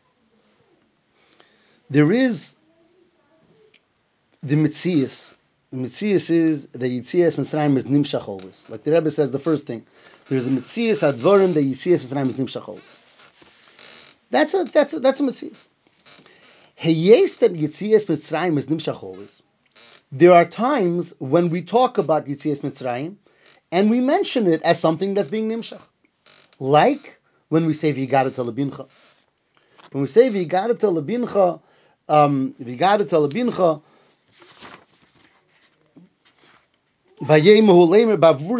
There is the Metzias. The Metzias is the Yitzias Mitzrayim is nimshach always. Like the Rebbe says, the first thing, there's a Metzias Advarim, the Yitzias Mitzrayim is nimshach always. That's a that's a that's a Metzias. Heyes that Yitzias Mitzrayim is nimshach always. There are times when we talk about Yitzias Mitzrayim and we mention it as something that's being nimshach, like when we say V'yigadet Lebincha. When we say V'yigadet Lebincha, um, V'yigadet Lebincha. When we mention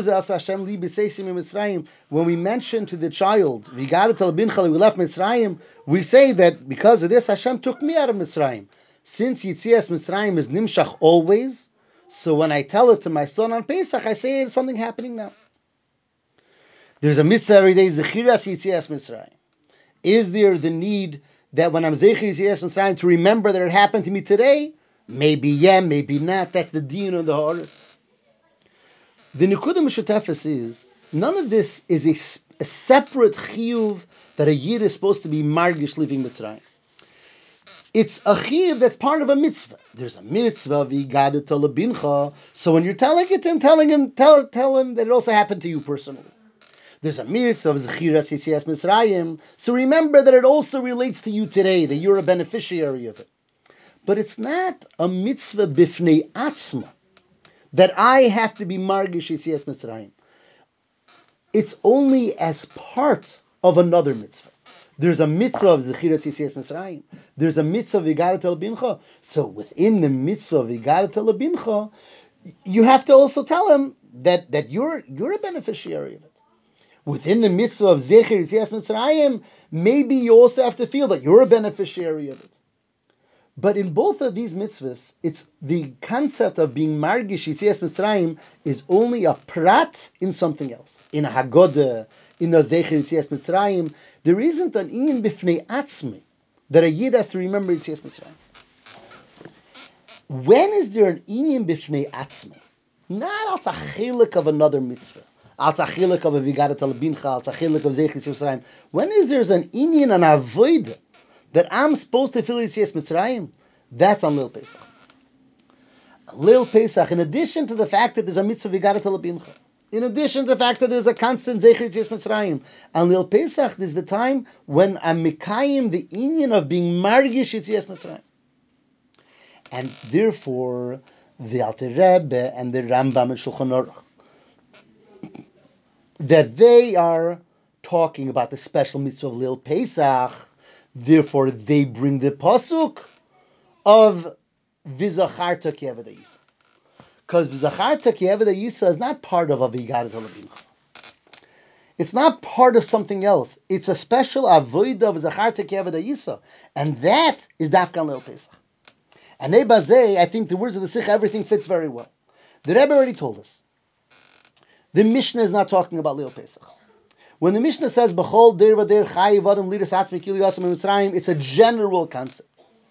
to the child, we left Mitzrayim, we say that because of this, Hashem took me out of Mitzrayim. Since Yitzias Mitzrayim is nimshach always, so when I tell it to my son on Pesach, I say it's something happening now. There's a mitzvah every day, Zechiras Yitzias Mitzrayim. Is there the need that when I'm Zechir Yitzias Mitzrayim to remember that it happened to me today? Maybe yeah, maybe not. That's the din of the Horus. The Nekuda Mishutefes is, none of this is a, a separate chiyuv that a yid is supposed to be margish leaving Mitzrayim. It's a chiyuv that's part of a mitzvah. There's a mitzvah v'igada talabincha. So when you're telling it to him, telling him, tell, tell him that it also happened to you personally. There's a mitzvah of zechiras yitzias Mitzrayim. So remember that it also relates to you today, that you're a beneficiary of it. But it's not a mitzvah bifnei atzma, that I have to be margish yitzias Mitzrayim. It's only as part of another mitzvah. There's a mitzvah of zechiras yitzias Mitzrayim. There's a mitzvah of v'igada talabincha. So within the mitzvah of v'igada talabincha, you have to also tell him that, that you're you're a beneficiary of it. Within the mitzvah of zecher yitzias Mitzrayim, maybe you also have to feel that you're a beneficiary of it. But in both of these mitzvahs, it's the concept of being margish yitzias Mitzrayim is only a prat in something else. In a Haggadah, in a zecher yitzias Mitzrayim, there isn't an inyan bifnei atzmi that a yid has to remember yitzias Mitzrayim. When is there an inyan bifnei atzmi? Not als a chilek of another mitzvah. Als a chilek of a v'igada talabincha, als a chilek of zecher yitzias Mitzrayim. When is there an inyan, an avodah, that I'm supposed to fill yitzias Mitzrayim? That's on Lil Pesach. Lil Pesach, in addition to the fact that there's a mitzvah v'igada talabincha, in addition to the fact that there's a constant zecher yitzias Mitzrayim, on Lil Pesach is the time when I'm mikayim the inyan of being margish yitzias Mitzrayim. And therefore, the Alter Rebbe and the Rambam and Shulchan Aruch, that they are talking about the special mitzvah of Lil Pesach, therefore they bring the pasuk of V'zacharta ki Eved Yisa. Because V'zacharta ki Eved Yisa is not part of a v'igada talabincha. It's not part of something else. It's a special avodah of V'zacharta ki Eved Yisa. And that is Dafkan Lil Pesach. And Nebazeh, I think the words of the Sikha, everything fits very well. The Rebbe already told us. The Mishnah is not talking about Lil Pesach. When the Mishnah says, B'chol der v'der chayiv adam liras atzmi kili yasam Mitzrayim, it's a general concept.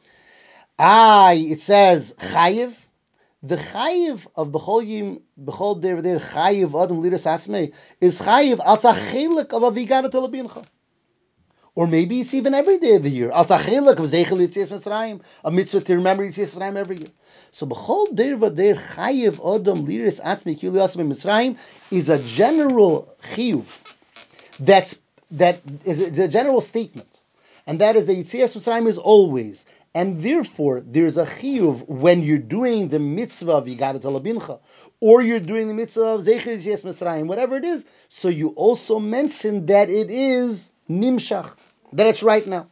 Ah, it says chayiv. The chayiv of B'chol yim, B'chol der v'der chayiv adam liras atzmi is chayiv als a chelik of a v'igada talabincha. Or maybe it's even every day of the year. Als a chelik of zeichel yitzias Mitzrayim, a mitzvah to remember yitzias Mitzrayim every year. So B'chol der v'der chayiv adam liras atzmi kili yasam Mitzrayim is a general chiyuv. That's that is a, a general statement, and that is that Yitzias Mitzrayim is always, and therefore there's a chiyuv when you're doing the mitzvah of Yigada Talabincha, or you're doing the mitzvah of Zecher Yitzias Mitzrayim, whatever it is. So you also mention that it is nimshach, that it's right now,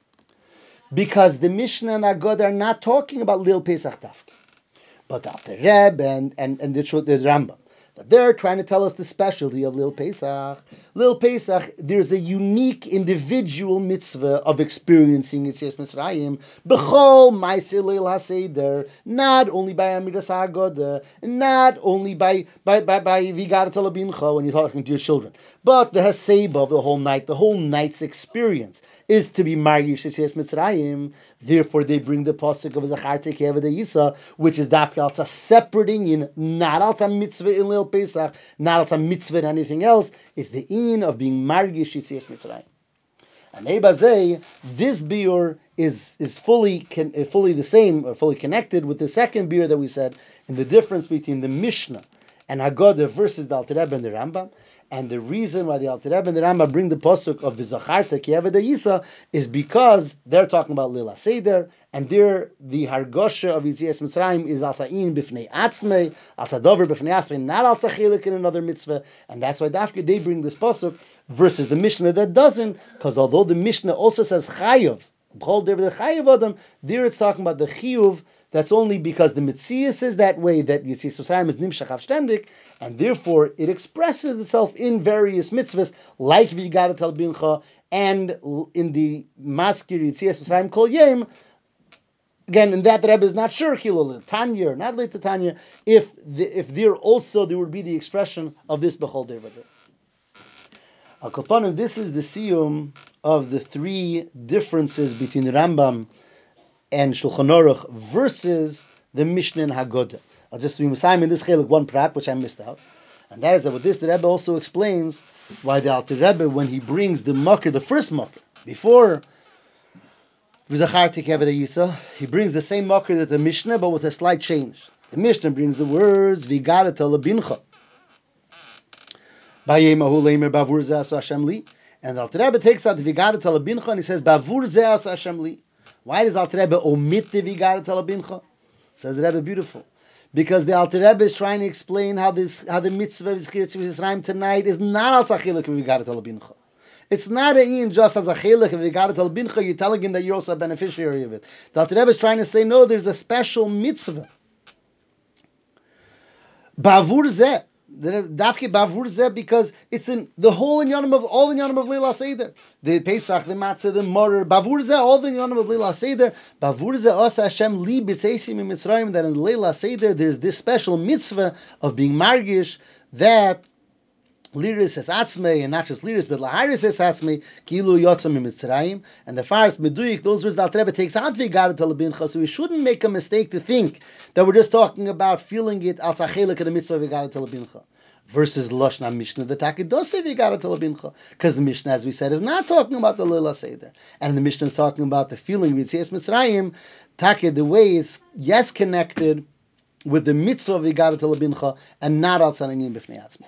because the Mishnah and Agad are not talking about Lil Pesach Tafki, but the Rebbe and and and the, the Rambam. But they're trying to tell us the specialty of Lil Pesach. Lil Pesach, there's a unique individual mitzvah of experiencing Yitzias Mitzrayim. B'chol ma'aseh Leil HaSeder, not only by Amidas HaGodah, not only by by by, by V'igada Talabincha when you're talking to your children, but the Haseba of the whole night, the whole night's experience is to be margish Yitzias Mitzrayim. Therefore, they bring the pasuk of Zacharta ki Eved Yisa, which is dafka als a separate inyan, not als a mitzvah in Lil Pesach, not als a mitzvah in anything else. It's the inyan of being margish Yitzias Mitzrayim. And Ebazei, this biur is is fully can, fully the same, or fully connected with the second biur that we said, in the difference between the Mishnah and Haggadah versus the Alter Rebbe and the Rambam. And the reason why the Alter Rebbe and the Rambam bring the pasuk of V'zacharta ki Eved Yisa is because they're talking about Lil HaSeder, and there the hargosha of Yitzias Mitzrayim is asa'in b'fnei atzmei, asadover b'fnei atzmei, not asachilik in another mitzvah, and that's why Dafka they bring this pasuk versus the Mishnah that doesn't, because although the Mishnah also says chayav, b'chol der chayav adam, there it's talking about the chiyuv. That's only because the Metzias is that way, that Yitzias Mitzrayim is nimshach avshtendik, and therefore it expresses itself in various mitzvahs, like V'igada Talabincha, and in the Maskir Yitzias Mitzrayim Kol Yom. Again, in that the Rebbe is not sure, Kilo Tanya or not Leit Tanya, if the, if there also there would be the expression of this B'chol Der V'der. Al Kolpanim, this is the siyum of the three differences between the Rambam and Shulchan Aruch versus the Mishnah and Haggadah. I'll just be Messiah in this chelik one prat, which I missed out. And that is that with this, the Rebbe also explains why the Alter Rebbe, when he brings the Makar, the first Makar, before V'zacharti keved Yisa. He brings the same makir that the Mishnah, but with a slight change. The Mishnah brings the words V'garata lebincha. Bayemahu leimer bavur ze asa Hashem li. And the Alter Rebbe takes out the V'garata lebincha and he says bavur ze asa Hashem li. Why does Alter Rebbe omit the V'garata lebincha? Says the Rebbe beautiful. Because the Alter Rebbe is trying to explain how this how the mitzvah of Zechir Tzivus Yisrael tonight is not al tzachiluk V'garata lebincha. It's not a in just as a chilek if you got it al bincha, you're telling him that you're also a beneficiary of it. The Alter Rebbe is trying to say, no, there's a special mitzvah. Bavur zeh. Dafke bavur zeh, because it's in the whole inyanim of all the inyanim of Leila Seder. The Pesach, the Matzah, the Morer, bavur zeh, all the inyanim of Leila Seder. Bavur zeh asa Hashem li b'tzeisim in Mitzrayim, that in Leila Seder there's this special mitzvah of being margish that Liris es atzmei, and not just liris, but laharis es atzmei, kilu yotzam mitzrayim, and the first meduyik, those words that Rebbe takes out v'garata lebincha, so we shouldn't make a mistake to think that we're just talking about feeling it as a chelik of the mitzvah v'garata lebincha. Versus Lashna Mishnah, the Taki does say v'garata lebincha, because the Mishnah, as we said, is not talking about the Leila Seder, and the Mishnah is talking about the feeling of Yitzias Mitzrayim, Taki, the way it's yes connected with the mitzvah v'garata lebincha, and not al tzananim b'fnei atzmei.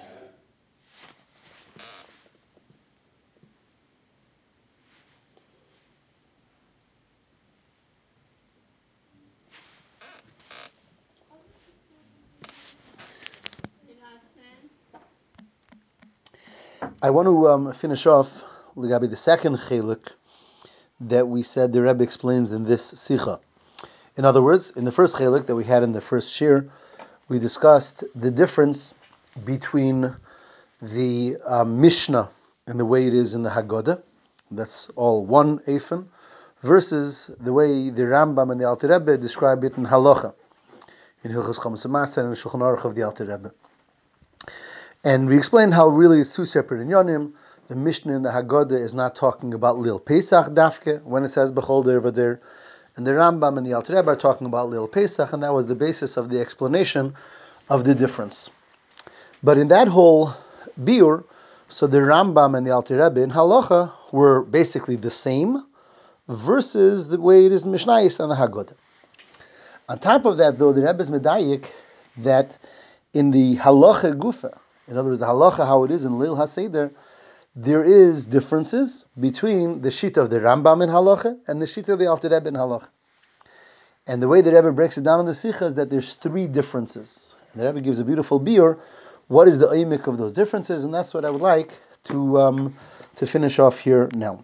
I want to um, finish off Ligabi, the second chelik that we said the Rebbe explains in this sicha. In other words, in the first chelik that we had in the first shir, we discussed the difference between the uh, Mishnah and the way it is in the Haggadah, that's all one ephon, versus the way the Rambam and the Alter Rebbe describe it in Halacha, in Hilchos Chametz U'Maaseh and in Shulchan Aruch of the Alter Rebbe. And we explained how really it's two separate inyanim. The Mishnah in the Haggadah is not talking about Lil Pesach dafke when it says Bechol over there, and the Rambam and the Alter Rebbe are talking about Lil Pesach, and that was the basis of the explanation of the difference. But in that whole biur, so the Rambam and the Alter Rebbe in Halacha were basically the same, versus the way it is in Mishnayos and the Haggadah. On top of that, though, the Rebbe is medayik that in the Halacha Gufa, in other words, the halacha, how it is in Leil HaSeder, there is differences between the shita of the Rambam in halacha and the shita of the Alter Rebbe in halacha. And the way the Rebbe breaks it down in the Sikha is that there's three differences. And the Rebbe gives a beautiful biur. What is the oimik of those differences? And that's what I would like to um, to finish off here now.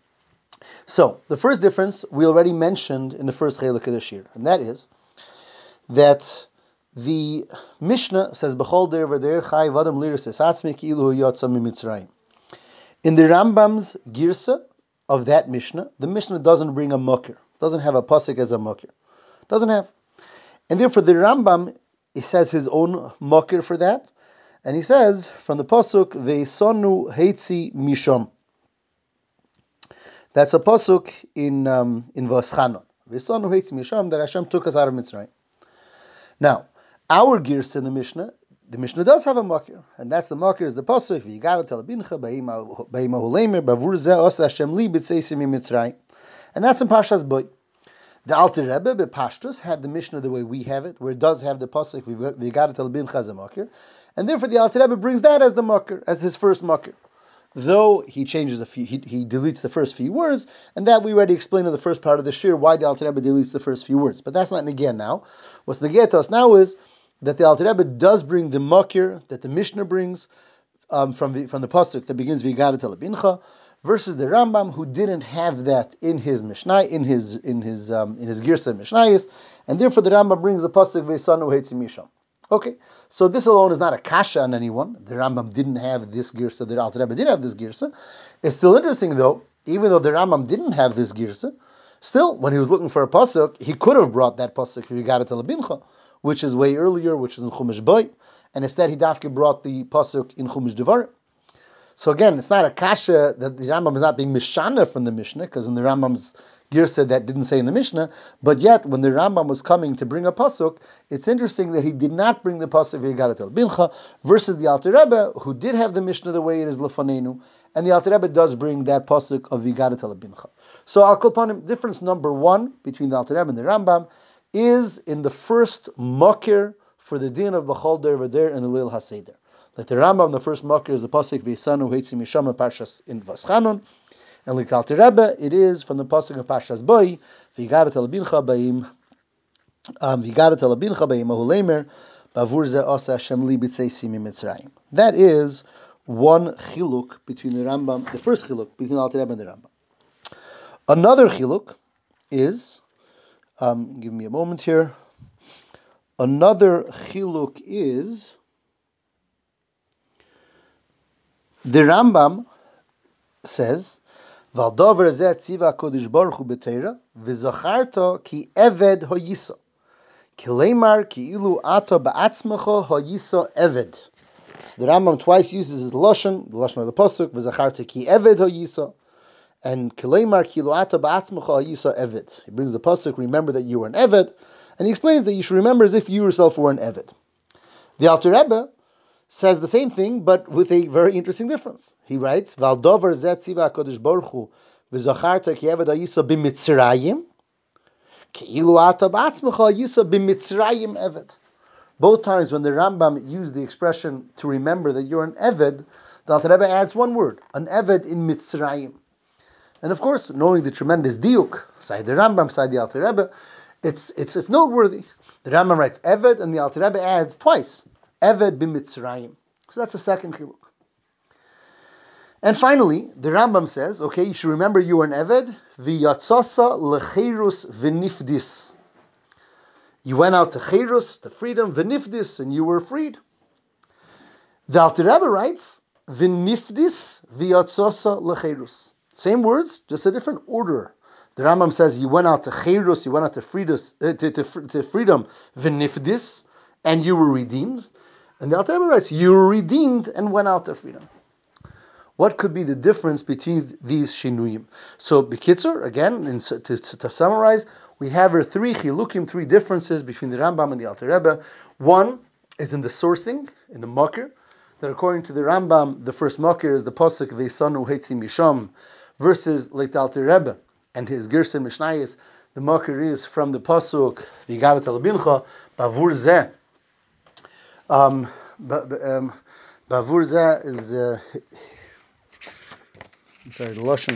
So, the first difference we already mentioned in the first chelik of the shir, and that is that the Mishnah says, "B'chol der v'der chai v'adam liris esatzmi ki'ilu yotza mimitzrayim." In the Rambam's girsa of that Mishnah, the Mishnah doesn't bring a mokir, doesn't have a pasuk as a mokir, doesn't have, and therefore the Rambam he says his own mokir for that, and he says from the pasuk ve'isonu heitzi misham. That's a pasuk in um, in V'aschanon. Ve'isonu heitzi misham, that Hashem took us out of Mitzrayim. Now, our girsa in the Mishnah, the Mishnah does have a makir, and that's the makir is the pasuk v'yigarat telabincha b'yimahu leimer bavur zeh osa Hashem li b'tzeisim mitzrayim, and that's in Parshas Boy. The Alter Rebbe b'Pashtus had the Mishnah the way we have it, where it does have the pasuk v'yigarat telabincha as a makir, and therefore the Alter Rebbe brings that as the makir, as his first makir. Though he changes a few, he, he deletes the first few words, and that we already explained in the first part of the shir why the Alter Rebbe deletes the first few words. But that's not again now. What's negeh to us now is that the Alter Rebbe does bring the makir that the Mishnah brings um, from the from the pasuk that begins v'yigarat telabincha, versus the Rambam who didn't have that in his Mishnah, in his in his um, in his girsa Mishnayos, and therefore the Rambam brings the pasuk v'yisanu heitzi misham. Okay, so this alone is not a kasha on anyone. The Rambam didn't have this girsa, the Alter Rebbe did have this girsa. It's still interesting though, even though the Rambam didn't have this girsa, still when he was looking for a pasuk, he could have brought that pasuk v'yigarat telabincha, which is way earlier, which is in Chumash Boy, and instead he dafke brought the pasuk in Chumash Devarim. So again, it's not a kasha that the Rambam is not being mishana from the Mishnah, because in the Rambam's girsa that didn't say in the Mishnah, but yet when the Rambam was coming to bring a pasuk, it's interesting that he did not bring the pasuk v'yigarat telabincha versus the Alter Rebbe, who did have the Mishnah the way it is lefanenu, and the Alter Rebbe does bring that pasuk of v'yigarat telabincha. So Al Kol Panim, difference number one between the Alter Rebbe and the Rambam is in the first makir for the din of B'chol Der V'der and the Leil HaSeder. Like the Rambam, the first makir is the pasuk V'yisanu Heitzim Misham Parshas in Vaschanon, and like the Alter Rebbe, it is from the pasuk of Parshas Boi V'yigaret El Bincha Ba'im V'yigaret El Bincha Ba'im Ahulemer Bavur Ze Asa Hashem Li B'tzei Simi Mitzrayim. That is one chiluk between the Rambam, the first chiluk between the Alter Rebbe and the Rambam. Another chiluk is, um, give me a moment here. Another chiluk is the Rambam says, "Valdover zeh tziva Kodesh Baruch Hu b'Teira v'zacharta ki eved hoyisa kileimar ki ilu ato ba'atzmecha hoyisa eved." So the Rambam twice uses the lashon, the lashon of the pasuk, v'zacharta ki eved hoyisa, and kileimar ki ilu ato ba'atzmecha hoyisa eved. He brings the pasuk, remember that you were an eved, and he explains that you should remember as if you yourself were an eved. The Alter Rebbe says the same thing, but with a very interesting difference. He writes, "Valdover zeh tziva Kodesh Baruch Hu v'zacharta ki eved hoyisa b'Mitzrayim ki ilu ato ba'atzmecha hoyisa b'Mitzrayim eved." Both times when the Rambam used the expression to remember that you're an Eved, the Alter Rebbe adds one word, an Eved in Mitzrayim. And of course, knowing the tremendous diuk, side the Rambam, side the Alter Rebbe, it's it's it's noteworthy. The Rambam writes Eved, and the Alter Rebbe adds twice, Eved b'Mitzrayim. So that's the second chiluk. And finally, the Rambam says, okay, you should remember you were an Eved, v'yatzasa lecheirus v'nifdis. You went out to Cherus, to freedom, v'nifdis, and you were freed. The Alter Rebbe writes, v'nifdis v'yatzosa l'cherus. Same words, just a different order. The Rambam says you went out to Cherus, you went out to, freedus, uh, to, to, to freedom, v'nifdis, and you were redeemed. And the Alter Rebbe writes, you were redeemed and went out to freedom. What could be the difference between these shinuyim? So, B'kitzur, again, in, to, to, to summarize, we have here three chilukim, three differences between the Rambam and the Alter Rebbe. One is in the sourcing, in the makir, that according to the Rambam, the first makir is the pasuk Ve'isanu Heitzim Misham versus like the Alter Rebbe and his Gersa Mishnayis. The makir is from the pasuk V'yigaret El Bincha Bavur Zeh. Um, um, Bavur Zeh is. Uh, I'm sorry, the lashon.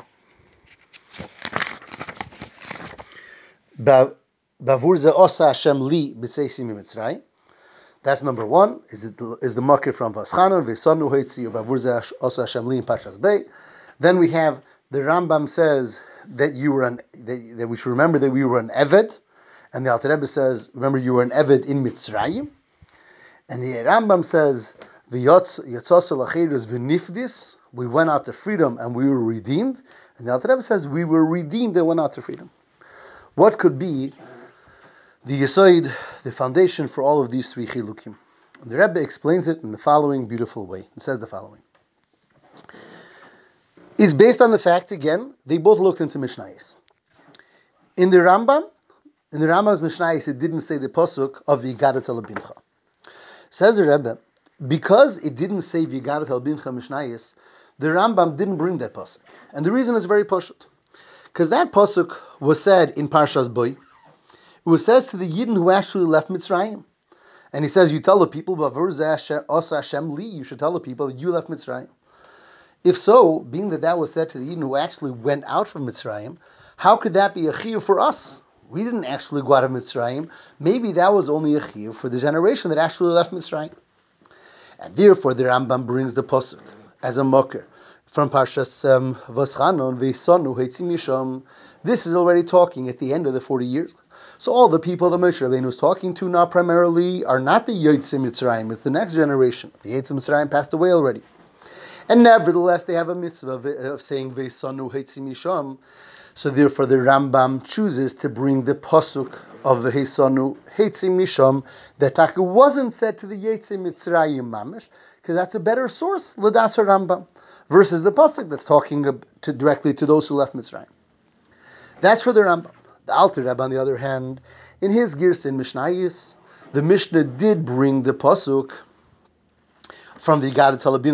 Bavur ze osa Hashem li b'tzei simi Mitzrayim. That's number one. Is it is the makir from Vaschanon v'sanu heitzi or Bavur ze osa Hashem li in Parshas Bei. Then we have the Rambam says that you were an that, that we should remember that we were an eved, and the Alter Rebbe says remember you were an eved in Mitzrayim, and the Rambam says v'yatzasa l'cheirus v'nifdis. We went out to freedom and we were redeemed. And the Alter Rebbe says we were redeemed and went out to freedom. What could be the Yesod, the foundation for all of these three chilukim? The Rebbe explains it in the following beautiful way. It says the following. It's based on the fact, again, they both looked into Mishnayos. In the Rambam, in the Rambam's Mishnayos, it didn't say the pasuk of V'yigaret El Bincha. Says the Rebbe, because it didn't say V'yigaret El Bincha Mishnayos, the Rambam didn't bring that pasuk. And the reason is very pashut. Because that pasuk was said in Parshas Boi. It was said to the Yidden who actually left Mitzrayim. And he says, you tell the people, Bavur zeh osa Hashem li, you should tell the people that you left Mitzrayim. If so, being that that was said to the Yidden who actually went out from Mitzrayim, how could that be a chiyuv for us? We didn't actually go out of Mitzrayim. Maybe that was only a chiyuv for the generation that actually left Mitzrayim. And therefore the Rambam brings the pasuk as a makir from Parshas um, Vaschanon Ve'isanu Heitzim Misham. This is already talking at the end of the forty years. So all the people that Moshe Rabbeinu was talking to now primarily are not the Yotzei Mitzrayim, it's the next generation. The Yotzei Mitzrayim passed away already. And nevertheless they have a mitzvah of, of saying Ve'isanu Heitzim Misham. So therefore the Rambam chooses to bring the pasuk of the Ve'isanu Heitzim Misham that Taka wasn't said to the Yotzei Mitzrayim Mamish, because that's a better source, L'das Rambam, versus the pasuk that's talking to, directly to those who left Mitzrayim. That's for the Rambam. The Alter Rebbe, on the other hand, in his Girs in Mishnayis, the Mishnah did bring the pasuk from the V'yigaret El Bincha.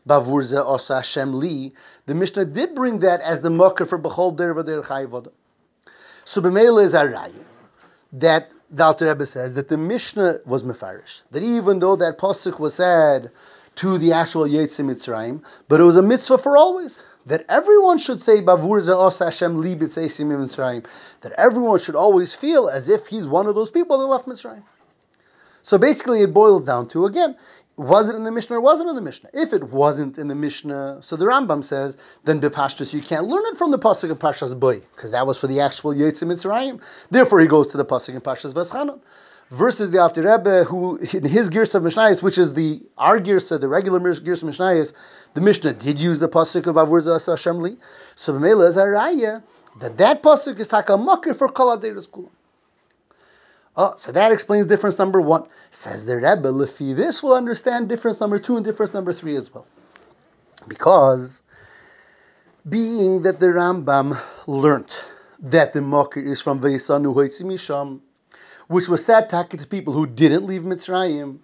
Bavur ze osa Hashem li. The Mishnah did bring that as the makar for b'chol der v'der chayvod. So b'meila is a raya that the Alter Rebbe says that the Mishnah was mefarish. That even though that pasuk was said to the actual Yetzim Mitzrayim, but it was a mitzvah for always. That everyone should say Bavur ze osa Hashem li b'tzeisim Mitzrayim. That everyone should always feel as if he's one of those people that left Mitzrayim. So basically it boils down to, again, was it in the Mishnah or wasn't in the Mishnah? If it wasn't in the Mishnah, so the Rambam says, then B'Pashtus, you can't learn it from the Pasuk of Pashas Boi, because that was for the actual Yetzim Mitzrayim. Therefore he goes to the Pasuk in Pashas Vaschanan. Versus the Alter Rebbe, who in his Girsa of Mishnayos, which is the our Girsa, the regular Girsa of Mishnayos, the Mishnah did use the Pasuk of Avur Zas Hashem Li. So B'Meila is a raya that that Pasuk is taka makir for Kol Adeiros Kulam. Oh, so that explains difference number one. Says the Rebbe, Lefi, this will understand difference number two and difference number three as well. Because, being that the Rambam learnt that the makir is from Veisanu Hoitzi Misham, which was said to people who didn't leave Mitzrayim.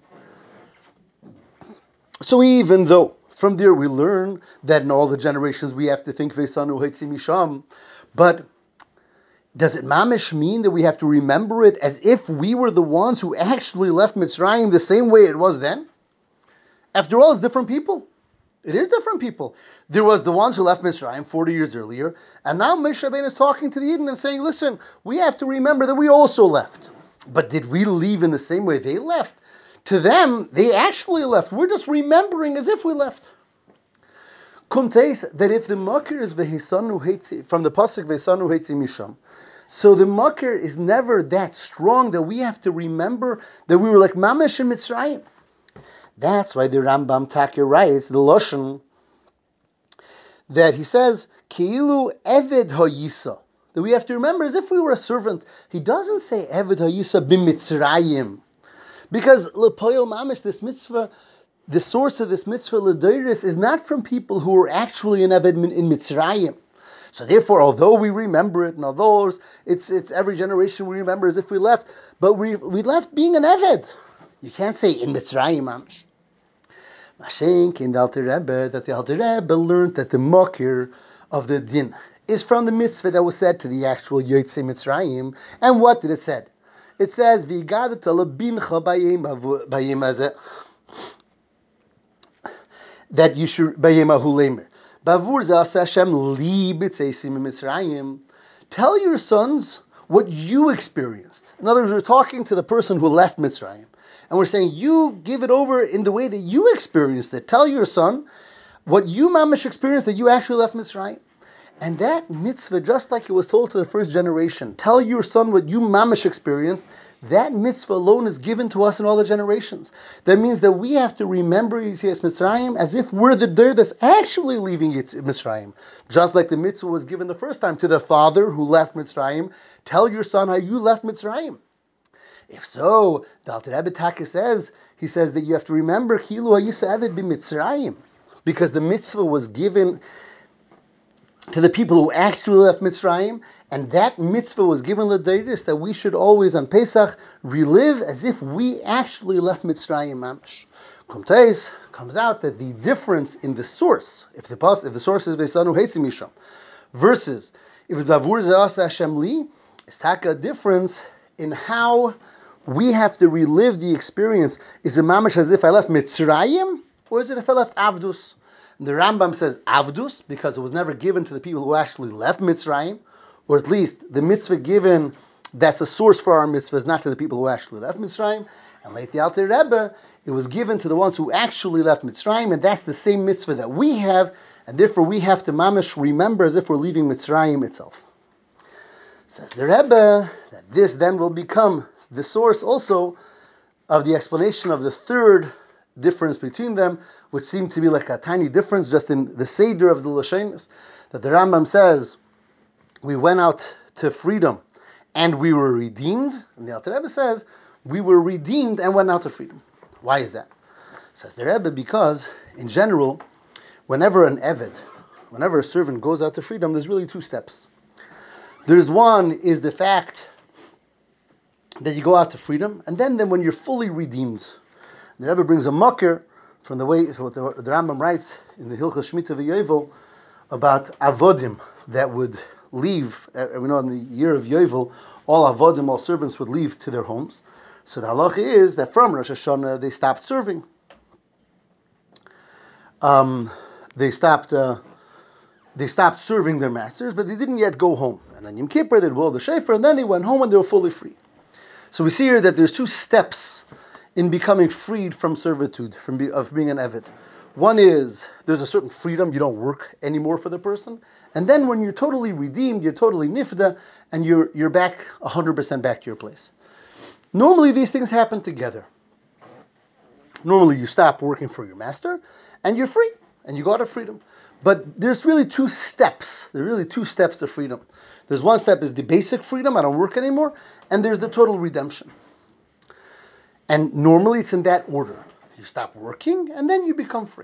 So even though from there we learn that in all the generations we have to think Veisanu Hoitzi Misham, but does it mamish mean that we have to remember it as if we were the ones who actually left Mitzrayim the same way it was then? After all, it's different people. It is different people. There was the ones who left Mitzrayim forty years earlier, and now Moshe Rabbeinu is talking to the Yidden and saying, listen, we have to remember that we also left. But did we leave in the same way they left? To them, they actually left. We're just remembering as if we left. Kumteis, that if the makir is vehisanu heitzi, from the pasuk vehisanu heitzi misham, so the makir is never that strong that we have to remember that we were like mamash in Mitzrayim. That's why the Rambam Takir writes the Lashon that he says Keilu Eved Hayisa, that we have to remember as if we were a servant. He doesn't say Eved Hayisa b'Mitzrayim, because lepoyel mamash, this mitzvah, the source of this mitzvah l'doiris is not from people who were actually in Eved in Mitzrayim. So therefore, although we remember it, and although it's it's every generation we remember as if we left, but we we left being an Eved. You can't say in Mitzrayim mamash. Mashenk in the Alter Rebbe, that the Alter Rebbe learned that the makir of the din is from the mitzvah that was said to the actual Yotzei Mitzrayim. And what did it say? It says, V'yigadet alabincha bayim hazeh, that you should bayim ahulemer. Bavur zas Hashem li b'tzeisim Mitzrayim. Tell your sons what you experienced. In other words, we're talking to the person who left Mitzrayim. And we're saying, you give it over in the way that you experienced it. Tell your son what you, mamash, experienced, that you actually left Mitzrayim. And that mitzvah, just like it was told to the first generation, tell your son what you, mamash, experienced, that mitzvah alone is given to us in all the generations. That means that we have to remember Yetzias Mitzrayim as if we're the der that's actually leaving Mitzrayim. Just like the mitzvah was given the first time to the father who left Mitzrayim, tell your son how you left Mitzrayim. If so, the Alter Rebbe Taka says, he says that you have to remember Kilu Hayisa b'Mitzrayim, because the mitzvah was given to the people who actually left Mitzrayim, and that mitzvah was given l'deiris that we should always on Pesach relive as if we actually left Mitzrayim mamash. Kumteis comes out that the difference in the source, if the if the source is Veisanu Heitzi Misham, versus if it's Bavur Zas Hashem Li, is taka a difference in how we have to relive the experience. Is it mamash as if I left Mitzrayim, or is it if I left Avdus? And the Rambam says Avdus, because it was never given to the people who actually left Mitzrayim, or at least the mitzvah given that's a source for our mitzvahs, not to the people who actually left Mitzrayim. And like the Alter Rebbe, it was given to the ones who actually left Mitzrayim, and that's the same mitzvah that we have, and therefore we have to mamash remember as if we're leaving Mitzrayim itself. Says the Rebbe that this then will become the source also of the explanation of the third difference between them, which seemed to be like a tiny difference just in the Seder of the Lashonos, that the Rambam says, we went out to freedom and we were redeemed, and the Alter Rebbe says, we were redeemed and went out to freedom. Why is that? Says the Rebbe, because in general, whenever an Eved, whenever a servant goes out to freedom, there's really two steps. There's one is the fact that you go out to freedom, and then, then when you're fully redeemed, the Rebbe brings a makir from the way what the, the Rambam writes in the Hilchos Shmita v'Yovel about avodim that would leave. Uh, we know in the year of Yovel, all avodim, all servants would leave to their homes. So the halacha is that from Rosh Hashanah they stopped serving. Um, they stopped. Uh, they stopped serving their masters, but they didn't yet go home. And on Yom Kippur they'd blow the shofar, and then they went home and they were fully free. So we see here that there's two steps in becoming freed from servitude, from be, of being an eved. One is there's a certain freedom; you don't work anymore for the person. And then when you're totally redeemed, you're totally nifda, and you're you're back one hundred percent back to your place. Normally these things happen together. Normally you stop working for your master, and you're free, and you go out of freedom. But there's really two steps. There are really two steps to freedom. There's one step is the basic freedom, I don't work anymore, and there's the total redemption. And normally it's in that order. You stop working, and then you become free.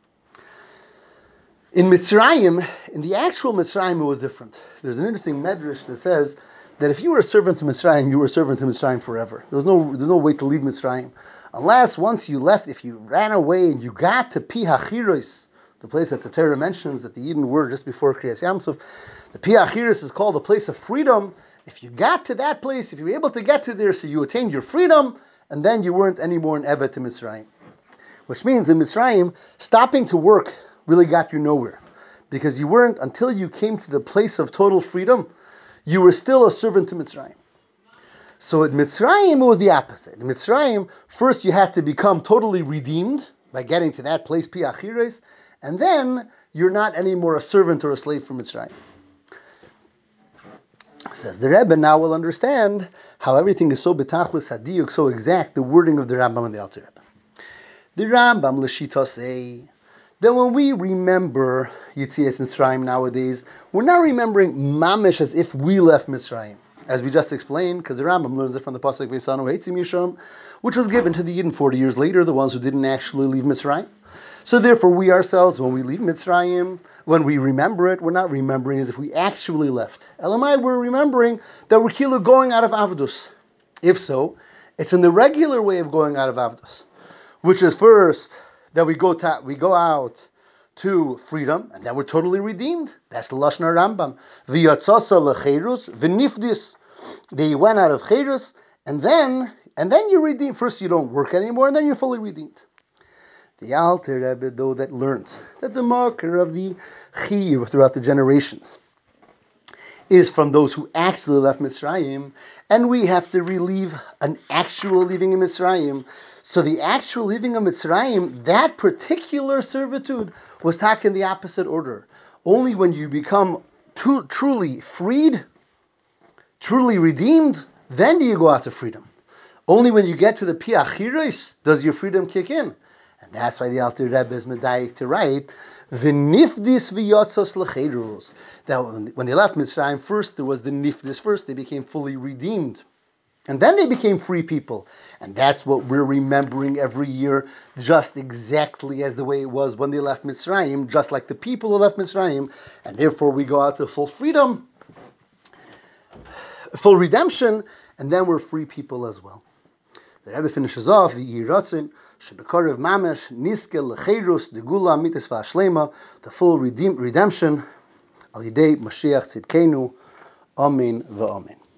In Mitzrayim, in the actual Mitzrayim, it was different. There's an interesting medrash that says that if you were a servant to Mitzrayim, you were a servant to Mitzrayim forever. There was no, there's no way to leave Mitzrayim. Unless once you left, if you ran away and you got to Pi Hachiros, the place that the Torah mentions that the Yidden were just before Kriyas Yamsuf, the Pi Hachiros is called the place of freedom. If you got to that place, if you were able to get to there, so you attained your freedom, and then you weren't anymore an Evet to Mitzrayim. Which means in Mitzrayim, stopping to work really got you nowhere. Because you weren't, until you came to the place of total freedom, you were still a servant to Mitzrayim. So at Mitzrayim, it was the opposite. In Mitzrayim, first you had to become totally redeemed by getting to that place, Pi Hachiros, and then you're not anymore a servant or a slave for Mitzrayim. Says the Rebbe, now we'll understand how everything is so betachlis hadiyuk, so exact, the wording of the Rambam and the Alter Rebbe. The Rambam l'shita say that when we remember Yitzias Mitzrayim nowadays, we're not remembering mamish as if we left Mitzrayim, as we just explained, because the Rambam learns it from the pasuk V'Eisanu Heitzim Yisham, which was given to the Yidden forty years later, the ones who didn't actually leave Mitzrayim. So therefore, we ourselves, when we leave Mitzrayim, when we remember it, we're not remembering as if we actually left. Elamai, we're remembering that we're kilo going out of Avdus. If so, it's in the regular way of going out of Avdus, which is first that we go ta- we go out to freedom, and then we're totally redeemed. That's the Lashon Rambam. V'yatzasa lecherus v'nifdis. They went out of cherus, and then and then you're redeemed. First, you don't work anymore, and then you're fully redeemed. The Alter Rebbe, though, that learned that the marker of the chiyuv throughout the generations is from those who actually left Mitzrayim, and we have to relieve an actual leaving in Mitzrayim. So the actual leaving of Mitzrayim, that particular servitude, was taken in the opposite order. Only when you become tru- truly freed, truly redeemed, then do you go out to freedom. Only when you get to the Pi Hachiros does your freedom kick in. And that's why the Alter Rebbe is medayik to write, V'nifdis v'yotzos l'cherus. That when they left Mitzrayim, first there was the nifdis first, they became fully redeemed. And then they became free people. And that's what we're remembering every year, just exactly as the way it was when they left Mitzrayim, just like the people who left Mitzrayim. And therefore we go out to full freedom, full redemption, and then we're free people as well. The Rebbe finishes off, V'yi ratzin, shebekarev mamesh, niske lecherus, degula mitzvah v'ashlema, the full redeem, redemption, al yidei Mashiach tzidkenu, amen v'amen.